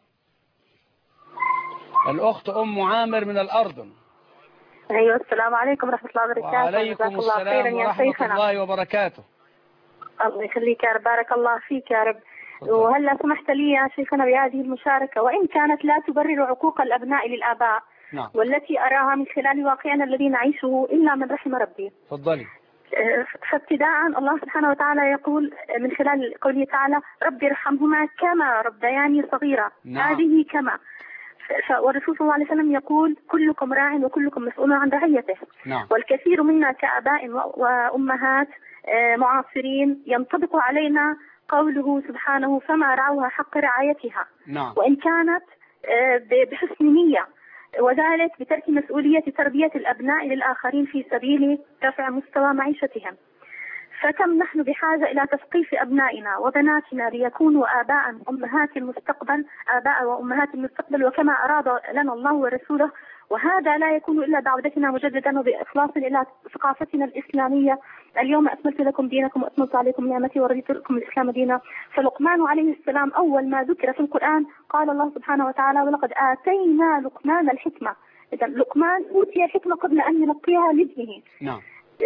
الأخت أم عامر من الأردن. أيوة، السلام عليكم ورحمة الله وبركاته. وعليكم السلام ورحمة الله وبركاته. الله يخليك يا رب، بارك الله فيك يا رب. وهلا سمحت لي يا شيخنا بهذه المشاركة، وإن كانت لا تبرر عقوق الأبناء للآباء، نعم، والتي أراها من خلال واقعنا الذي نعيشه إلا من رحم ربي. تفضلي. فابتداء الله سبحانه وتعالى يقول من خلال قوله تعالى ربي ارحمهما كما ربياني صغيرة. نعم. هذه كما. والرسول صلى الله عليه وسلم يقول كلكم راع وكلكم مسؤول عن رعيته. نعم. والكثير منا كآباء وأمهات معاصرين ينطبق علينا قوله سبحانه فما رعوها حق رعايتها. نعم. وإن كانت بحسن نية، وذلك بترك مسؤولية تربية الأبناء للآخرين في سبيل رفع مستوى معيشتهم. فكم نحن بحاجة إلى تثقيف أبنائنا وبناتنا ليكونوا آباء أمهات المستقبل، آباء وأمهات المستقبل وكما أراد لنا الله ورسوله. وهذا لا يكون إلا بعودتنا مجددا وبإخلاص إلى ثقافتنا الإسلامية. اليوم أكملت لكم دينكم وأتممت عليكم نعمتي ورضيت لكم الإسلام دينا. فلقمان عليه السلام أول ما ذكر في القرآن قال الله سبحانه وتعالى: ولقد آتينا لقمان الحكمة. إذا لقمان أوتي الحكمة قبل أن يلقيها لابنه. نعم.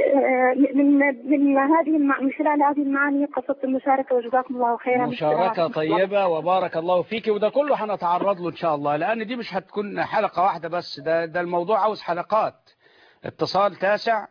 من خلال هذه المعاني قصدت المشاركة، وجزاكم الله خيرا. مشاركة طيبة وبارك الله فيك، وده كله هنتعرض له إن شاء الله، لأن دي مش هتكون حلقة واحدة بس، ده الموضوع عاوز حلقات. اتصال تاسع،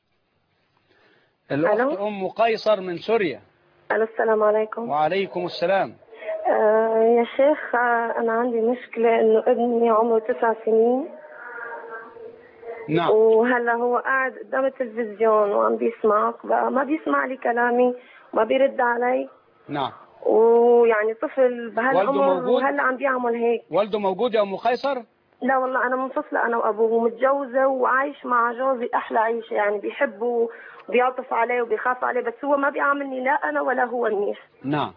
الأخت أم قيصر من سوريا. السلام عليكم. وعليكم السلام. يا شيخ، أنا عندي مشكلة إنه ابني عمره 9 سنين. نعم. وهلا هو قاعد قدام التلفزيون وعم بيسمعك، بقى ما بيسمع لي كلامي وما بيرد علي. نعم. ويعني طفل بهالعمر وهلا عم بيعمل هيك. والده موجود يا أم قيصر؟ لا والله أنا منفصلة أنا وأبوه، ومتجوزة وعايش مع جوزي أحلى عيشة، يعني بيحبه وبيعطف عليه وبيخاف عليه، بس هو ما بيعاملني لا أنا ولا هو منيح. نعم.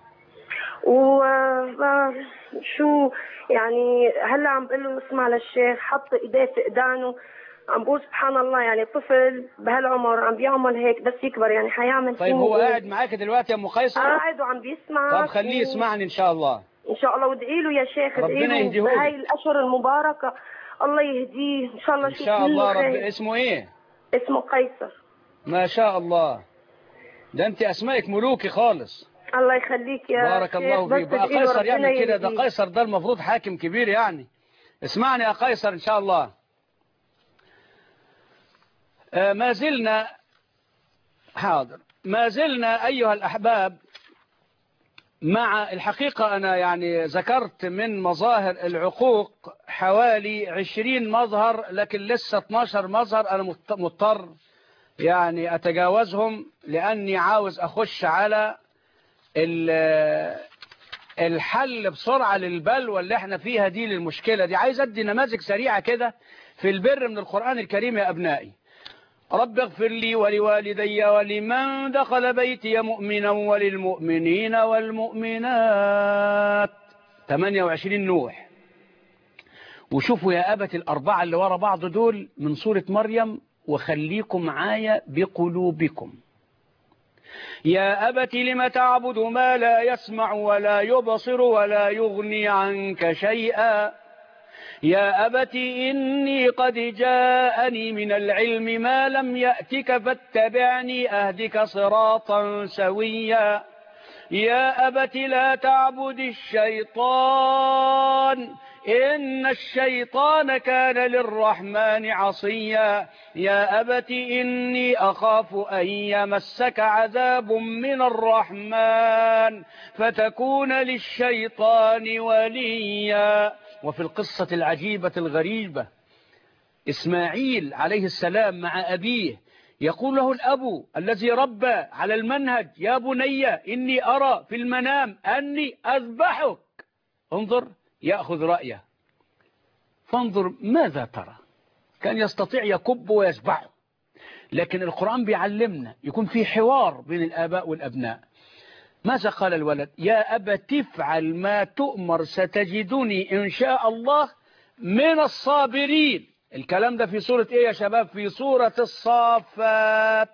شو يعني هلا عم بقول له اسمع للشيخ، حط ايديه في ايدانه، عم بقول سبحان الله، يعني طفل بهالعمر عم بيعمل هيك، بس يكبر يعني حيعمل. طيب هو قاعد معاك دلوقتي يا ام قيصر؟ قاعد وعم بيسمع. طب خليه يسمعني ان شاء الله. ان شاء الله، وادعي له يا شيخ، ربنا يهديه بهاي الاشهر المباركه الله يهديه ان شاء الله. ان شاء الله. رب اسمه ايه؟ اسمه قيصر. ما شاء الله، ده انت اسمائك ملوكي خالص. الله يخليك يا بارك الله فيك. بقى قيصر يعمل كده؟ ده قيصر ده المفروض حاكم كبير يعني. اسمعني يا قيصر ان شاء الله. ما زلنا أيها الأحباب مع الحقيقة. أنا يعني ذكرت من مظاهر العقوق حوالي 20 مظهر، لكن لسه 12 مظهر أنا مضطر يعني أتجاوزهم، لأني عاوز أخش على الحل بسرعة للبلوى اللي احنا فيها دي، للمشكلة دي. عايز أدي نماذج سريعة كده في البر من القرآن الكريم يا أبنائي. رب اغفر لي ولوالدي ولمن دخل بيتي مؤمنا وللمؤمنين والمؤمنات. 28 نوح. وشوفوا يا أبت الأربعة اللي ورا بعض دول من سورة مريم، وخليكم معايا بقلوبكم. يا أبت لم تعبد ما لا يسمع ولا يبصر ولا يغني عنك شيئا. يا أبت إني قد جاءني من العلم ما لم يأتك فاتبعني أهدك صراطا سويا. يا أبت لا تعبد الشيطان إن الشيطان كان للرحمن عصيا. يا أبت إني أخاف أن يمسك عذاب من الرحمن فتكون للشيطان وليا. وفي القصة العجيبة الغريبة، إسماعيل عليه السلام مع أبيه يقول له الأب الذي ربى على المنهج: يا بني إني أرى في المنام أني أذبحك، انظر يأخذ رأيه، فانظر ماذا ترى. كان يستطيع يكب ويسبحه، لكن القرآن بيعلمنا يكون في حوار بين الآباء والأبناء. ماذا قال الولد؟ يا أبت افعل ما تؤمر ستجدني إن شاء الله من الصابرين. الكلام ده في سورة إيه يا شباب؟ في سورة الصافات.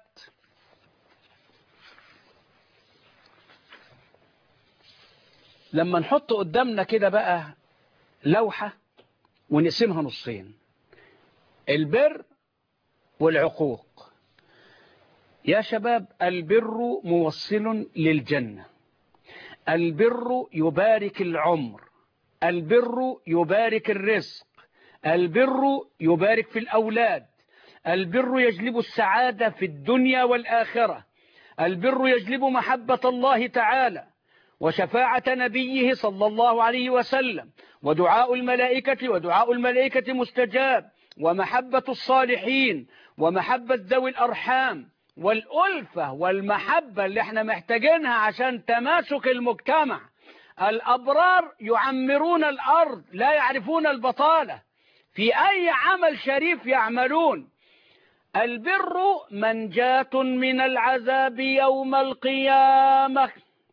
لما نحط قدامنا كده بقى لوحة ونقسمها نصين: البر والعقوق. يا شباب، البر موصل للجنة، البر يبارك العمر، البر يبارك الرزق، البر يبارك في الأولاد، البر يجلب السعادة في الدنيا والآخرة، البر يجلب محبة الله تعالى وشفاعة نبيه صلى الله عليه وسلم، ودعاء الملائكة مستجاب، ومحبة الصالحين، ومحبة ذوي الأرحام، والألفة والمحبة اللي احنا محتاجينها عشان تماسك المجتمع. الأبرار يعمرون الأرض لا يعرفون البطالة، في أي عمل شريف يعملون. البر منجاة من العذاب يوم القيامة،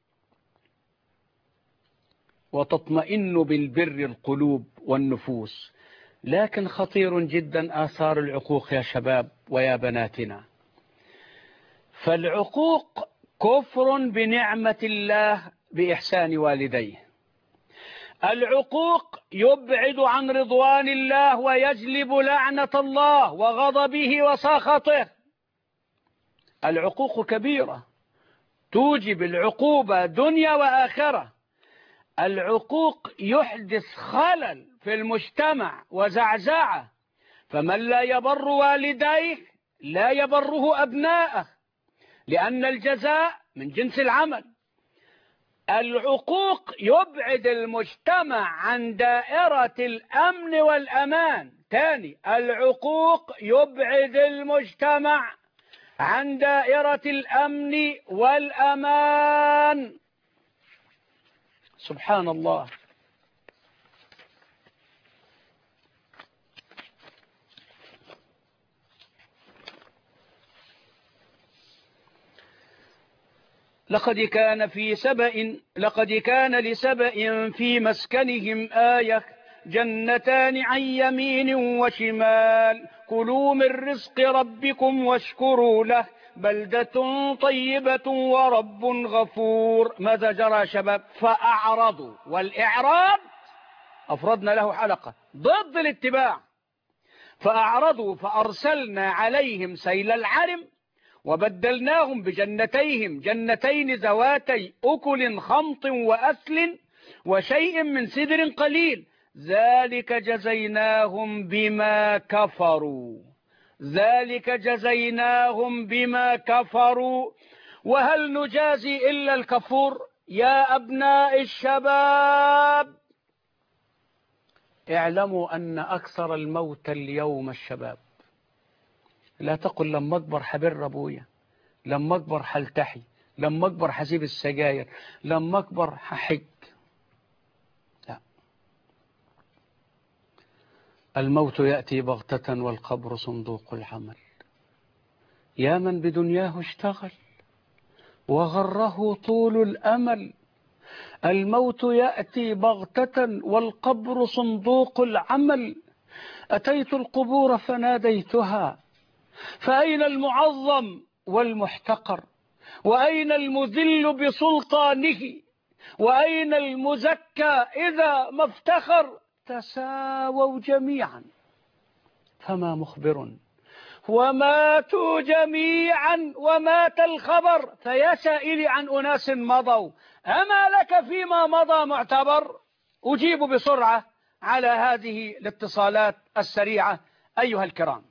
وتطمئن بالبر القلوب والنفوس. لكن خطير جدا آثار العقوق يا شباب ويا بناتنا. فالعقوق كفر بنعمة الله بإحسان والديه. العقوق يبعد عن رضوان الله ويجلب لعنة الله وغضبه وسخطه. العقوق كبيرة توجب العقوبة دنيا وآخرة. العقوق يحدث خلل في المجتمع وزعزعة، فمن لا يبر والديه لا يبره أبناءه، لأن الجزاء من جنس العمل. العقوق يبعد المجتمع عن دائرة الأمن والأمان. تاني، العقوق يبعد المجتمع عن دائرة الأمن والأمان. سبحان الله. لقد كان لسبأ في مسكنهم آية جنتان عن يمين وشمال كلوا من رزق ربكم واشكروا له بلدة طيبة ورب غفور. ماذا جرى شباب؟ فأعرضوا، والإعراض أفردنا له حلقة ضد الاتباع. فأعرضوا فأرسلنا عليهم سيل العرم وبدلناهم بجنتيهم جنتين ذواتي أكل خمط وأثل وشيء من سدر قليل ذلك جزيناهم بما كفروا. ذلك جزيناهم بما كفروا وهل نجازي إلا الكفور؟ يا أبناء الشباب اعلموا أن أكثر الموت اليوم الشباب. لا تقل لما أكبر حبر أبويا، لما أكبر حلتحي، لما أكبر حسيب السجاير، لما أكبر ححج. لا، الموت يأتي بغتة والقبر صندوق العمل. يا من بدنياه اشتغل وغره طول الأمل. الموت يأتي بغتة والقبر صندوق العمل. أتيت القبور فناديتها فأين المعظم والمحتقر؟ وأين المذل بسلطانه؟ وأين المزكى إذا ما افتخر؟ تساووا جميعا فما مخبر وماتوا جميعا ومات الخبر. فيا سائلي عن أناس مضوا أما لك فيما مضى معتبر؟ أجيب بسرعة على هذه الاتصالات السريعة. أيها الكرام،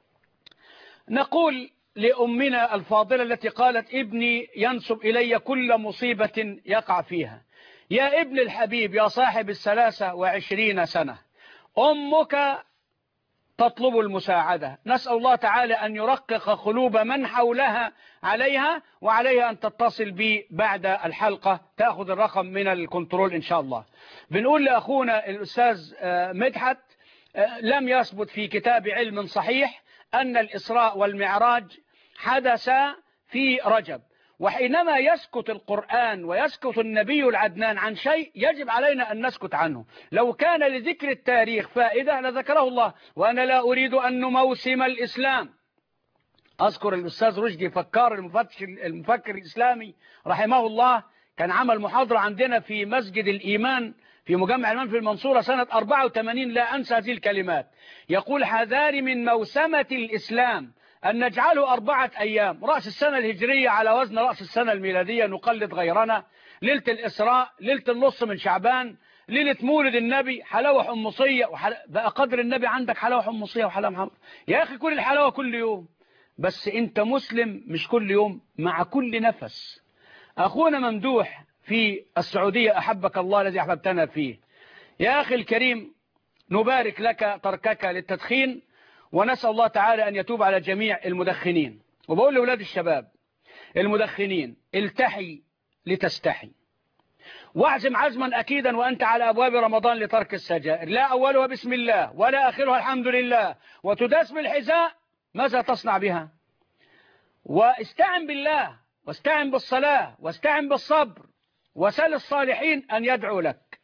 نقول لأمنا الفاضلة التي قالت ابني ينسب إلي كل مصيبة يقع فيها. يا ابن الحبيب، يا صاحب 23 سنة، أمك تطلب المساعدة. نسأل الله تعالى أن يرقق قلوب من حولها عليها، وعليها أن تتصل بي بعد الحلقة تأخذ الرقم من الكنترول إن شاء الله. بنقول لأخونا الأستاذ مدحت لم يثبت في كتاب علم صحيح أن الإسراء والمعراج حدث في رجب، وحينما يسكت القرآن ويسكت النبي العدنان عن شيء يجب علينا أن نسكت عنه. لو كان لذكر التاريخ فائدة لذكره الله، وأنا لا أريد أن نموسم الإسلام. أذكر الأستاذ رشدي فكار المفكر الإسلامي رحمه الله كان عمل محاضرة عندنا في مسجد الإيمان في مجمع الإيمان في المنصورة سنة 84، لا أنسى هذه الكلمات. يقول: حذاري من موسمة الإسلام أن نجعله 4 أيام، رأس السنة الهجرية على وزن رأس السنة الميلادية، نقلد غيرنا، ليلة الإسراء، ليلة النص من شعبان، ليلة مولد النبي، حلاوة حمصية بقى قدر النبي عندك حلاوة حمصية وحلاوة محمد. يا أخي كل الحلاوة كل يوم، بس أنت مسلم مش كل يوم مع كل نفس. أخونا ممدوح في السعودية أحبك الله الذي أحببتنا فيه. يا أخي الكريم، نبارك لك تركك للتدخين، ونسأل الله تعالى أن يتوب على جميع المدخنين. وبقول لأولاد الشباب المدخنين: التحي لتستحي، واعزم عزما أكيدا وأنت على أبواب رمضان لترك السجائر، لا أولها بسم الله ولا آخرها الحمد لله، وتداس بالحذاء ماذا تصنع بها؟ واستعن بالله، واستعن بالصلاة، واستعن بالصبر، وسل الصالحين أن يدعوا لك.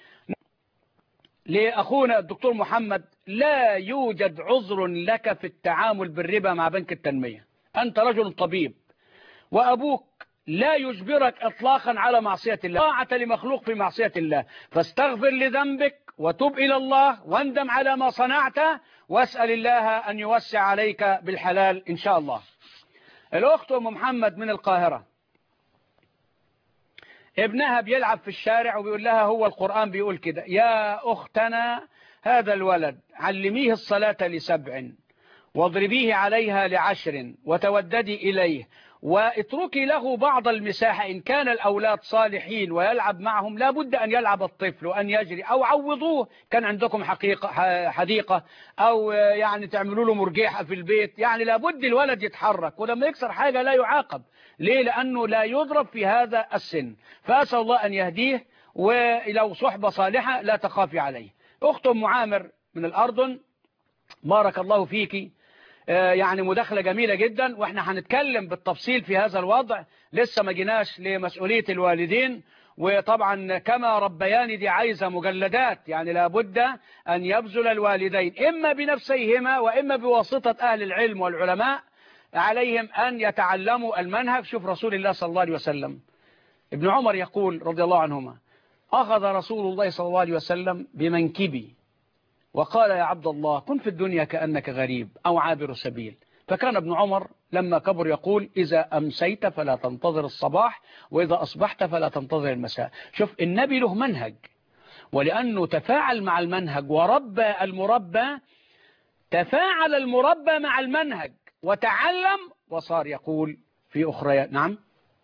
لأخونا الدكتور محمد: لا يوجد عذر لك في التعامل بالربا مع بنك التنمية. أنت رجل طبيب، وأبوك لا يجبرك إطلاقا على معصية الله، طاعة لمخلوق في معصية الله، فاستغفر لذنبك وتب إلى الله واندم على ما صنعت، واسأل الله أن يوسع عليك بالحلال إن شاء الله. الأخت أم محمد من القاهرة، ابنها بيلعب في الشارع وبيقول لها: هو القرآن بيقول كده. يا أختنا، هذا الولد علميه الصلاة ل7 واضربيه عليها ل10 وتوددي إليه، واتركي له بعض المساحة. إن كان الأولاد صالحين ويلعب معهم لابد أن يلعب الطفل وأن يجري، أو عوضوه، كان عندكم حديقة، أو يعني تعملوا له مرجيحة في البيت، يعني لابد الولد يتحرك، ولما يكسر حاجة لا يعاقب. ليه؟ لأنه لا يضرب في هذا السن. فأسأل الله أن يهديه، ولو صحبة صالحة لا تخافي عليه. أخت أم عامر من الأردن، بارك الله فيكي، يعني مداخلة جميلة جدا، واحنا هنتكلم بالتفصيل في هذا الوضع. لسه ما جيناش لمسؤولية الوالدين، وطبعا كما ربياني دي عايزة مجلدات، يعني لابد أن يبذل الوالدين إما بنفسيهما وإما بواسطة أهل العلم والعلماء، عليهم أن يتعلموا المنهج. شوف رسول الله صلى الله عليه وسلم، ابن عمر يقول رضي الله عنهما: أخذ رسول الله صلى الله عليه وسلم بمنكبي وقال: يا عبد الله، كن في الدنيا كأنك غريب أو عابر سبيل. فكان ابن عمر لما كبر يقول: إذا أمسيت فلا تنتظر الصباح، وإذا أصبحت فلا تنتظر المساء. شوف النبي له منهج، ولأنه تفاعل مع المنهج وربى المربى، تفاعل المربى مع المنهج وتعلم، وصار يقول في أخرى. نعم،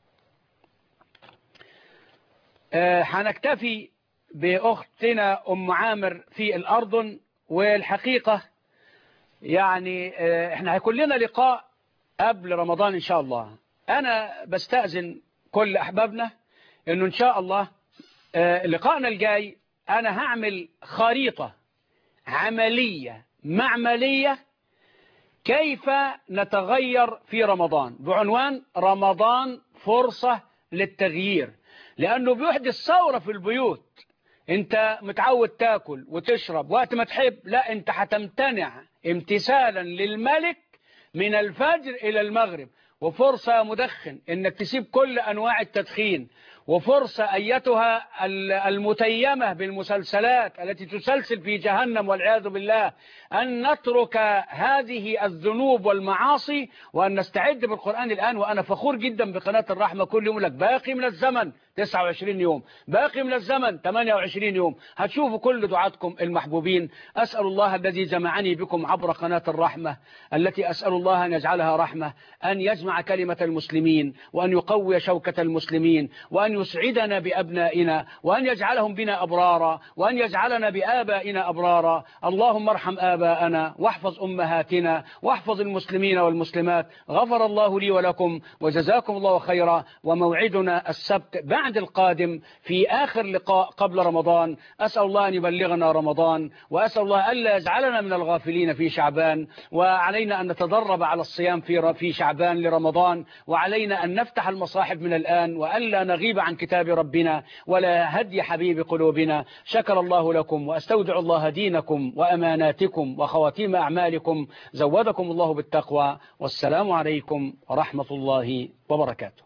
هنكتفي بأختنا أم عامر في الأردن. والحقيقة يعني احنا هيكون لنا لقاء قبل رمضان إن شاء الله. أنا بستأذن كل أحبابنا إنه إن شاء الله لقاءنا الجاي أنا هعمل خريطة عملية معملية كيف نتغير في رمضان، بعنوان رمضان فرصة للتغيير، لأنه بيحدث ثورة في البيوت. انت متعود تاكل وتشرب وقت ما تحب، لا، انت هتمتنع امتثالا للملك من الفجر إلى المغرب. وفرصة مدخن انك تسيب كل أنواع التدخين، وفرصة أيتها المتيمة بالمسلسلات التي تسلسل في جهنم والعياذ بالله أن نترك هذه الذنوب والمعاصي وأن نستعد بالقرآن الآن. وأنا فخور جدا بقناة الرحمة، كل يوم لك باقي من الزمن 29 يوم، باقي من الزمن 28 يوم، هتشوفوا كل دعاتكم المحبوبين. أسأل الله الذي جمعني بكم عبر قناة الرحمة، التي أسأل الله أن يجعلها رحمة، أن يجمع كلمة المسلمين، وأن يقوي شوكة المسلمين، وأن يسعدنا بأبنائنا، وأن يجعلهم بنا أبرارا، وأن يجعلنا بآبائنا أبرارا. اللهم ارحم آباءنا، واحفظ أمهاتنا، واحفظ المسلمين والمسلمات. غفر الله لي ولكم، وجزاكم الله خيرا. وموعدنا السبت بعد القادم في آخر لقاء قبل رمضان. أسأل الله أن يبلغنا رمضان، وأسأل الله ألا يجعلنا من الغافلين في شعبان. وعلينا أن نتدرب على الصيام في شعبان لرمضان، وعلينا أن نفتح المصاحف من الآن، وألا نغيب عن كتاب ربنا ولا هدي حبيب قلوبنا. شكر الله لكم، وأستودع الله دينكم وأماناتكم وخواتيم أعمالكم. زودكم الله بالتقوى، والسلام عليكم ورحمة الله وبركاته.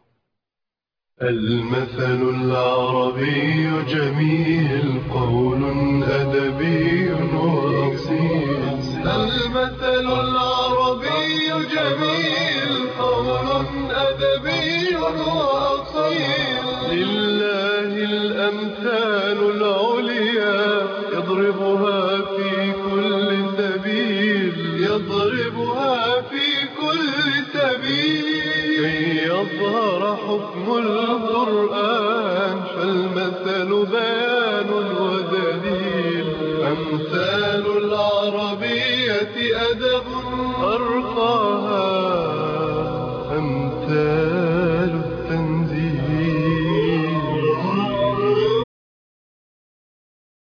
المثل العربي جميل، قول أدبي وأصيل. المثل العربي جميل، قول أدبي وأصيل. لله الأمثال العليا، يضربها في كل سبيل، يضربها في كل سبيل. كي يظهر حكم القرآن، فالمثل بيان ودليل. أمثال العربية أدب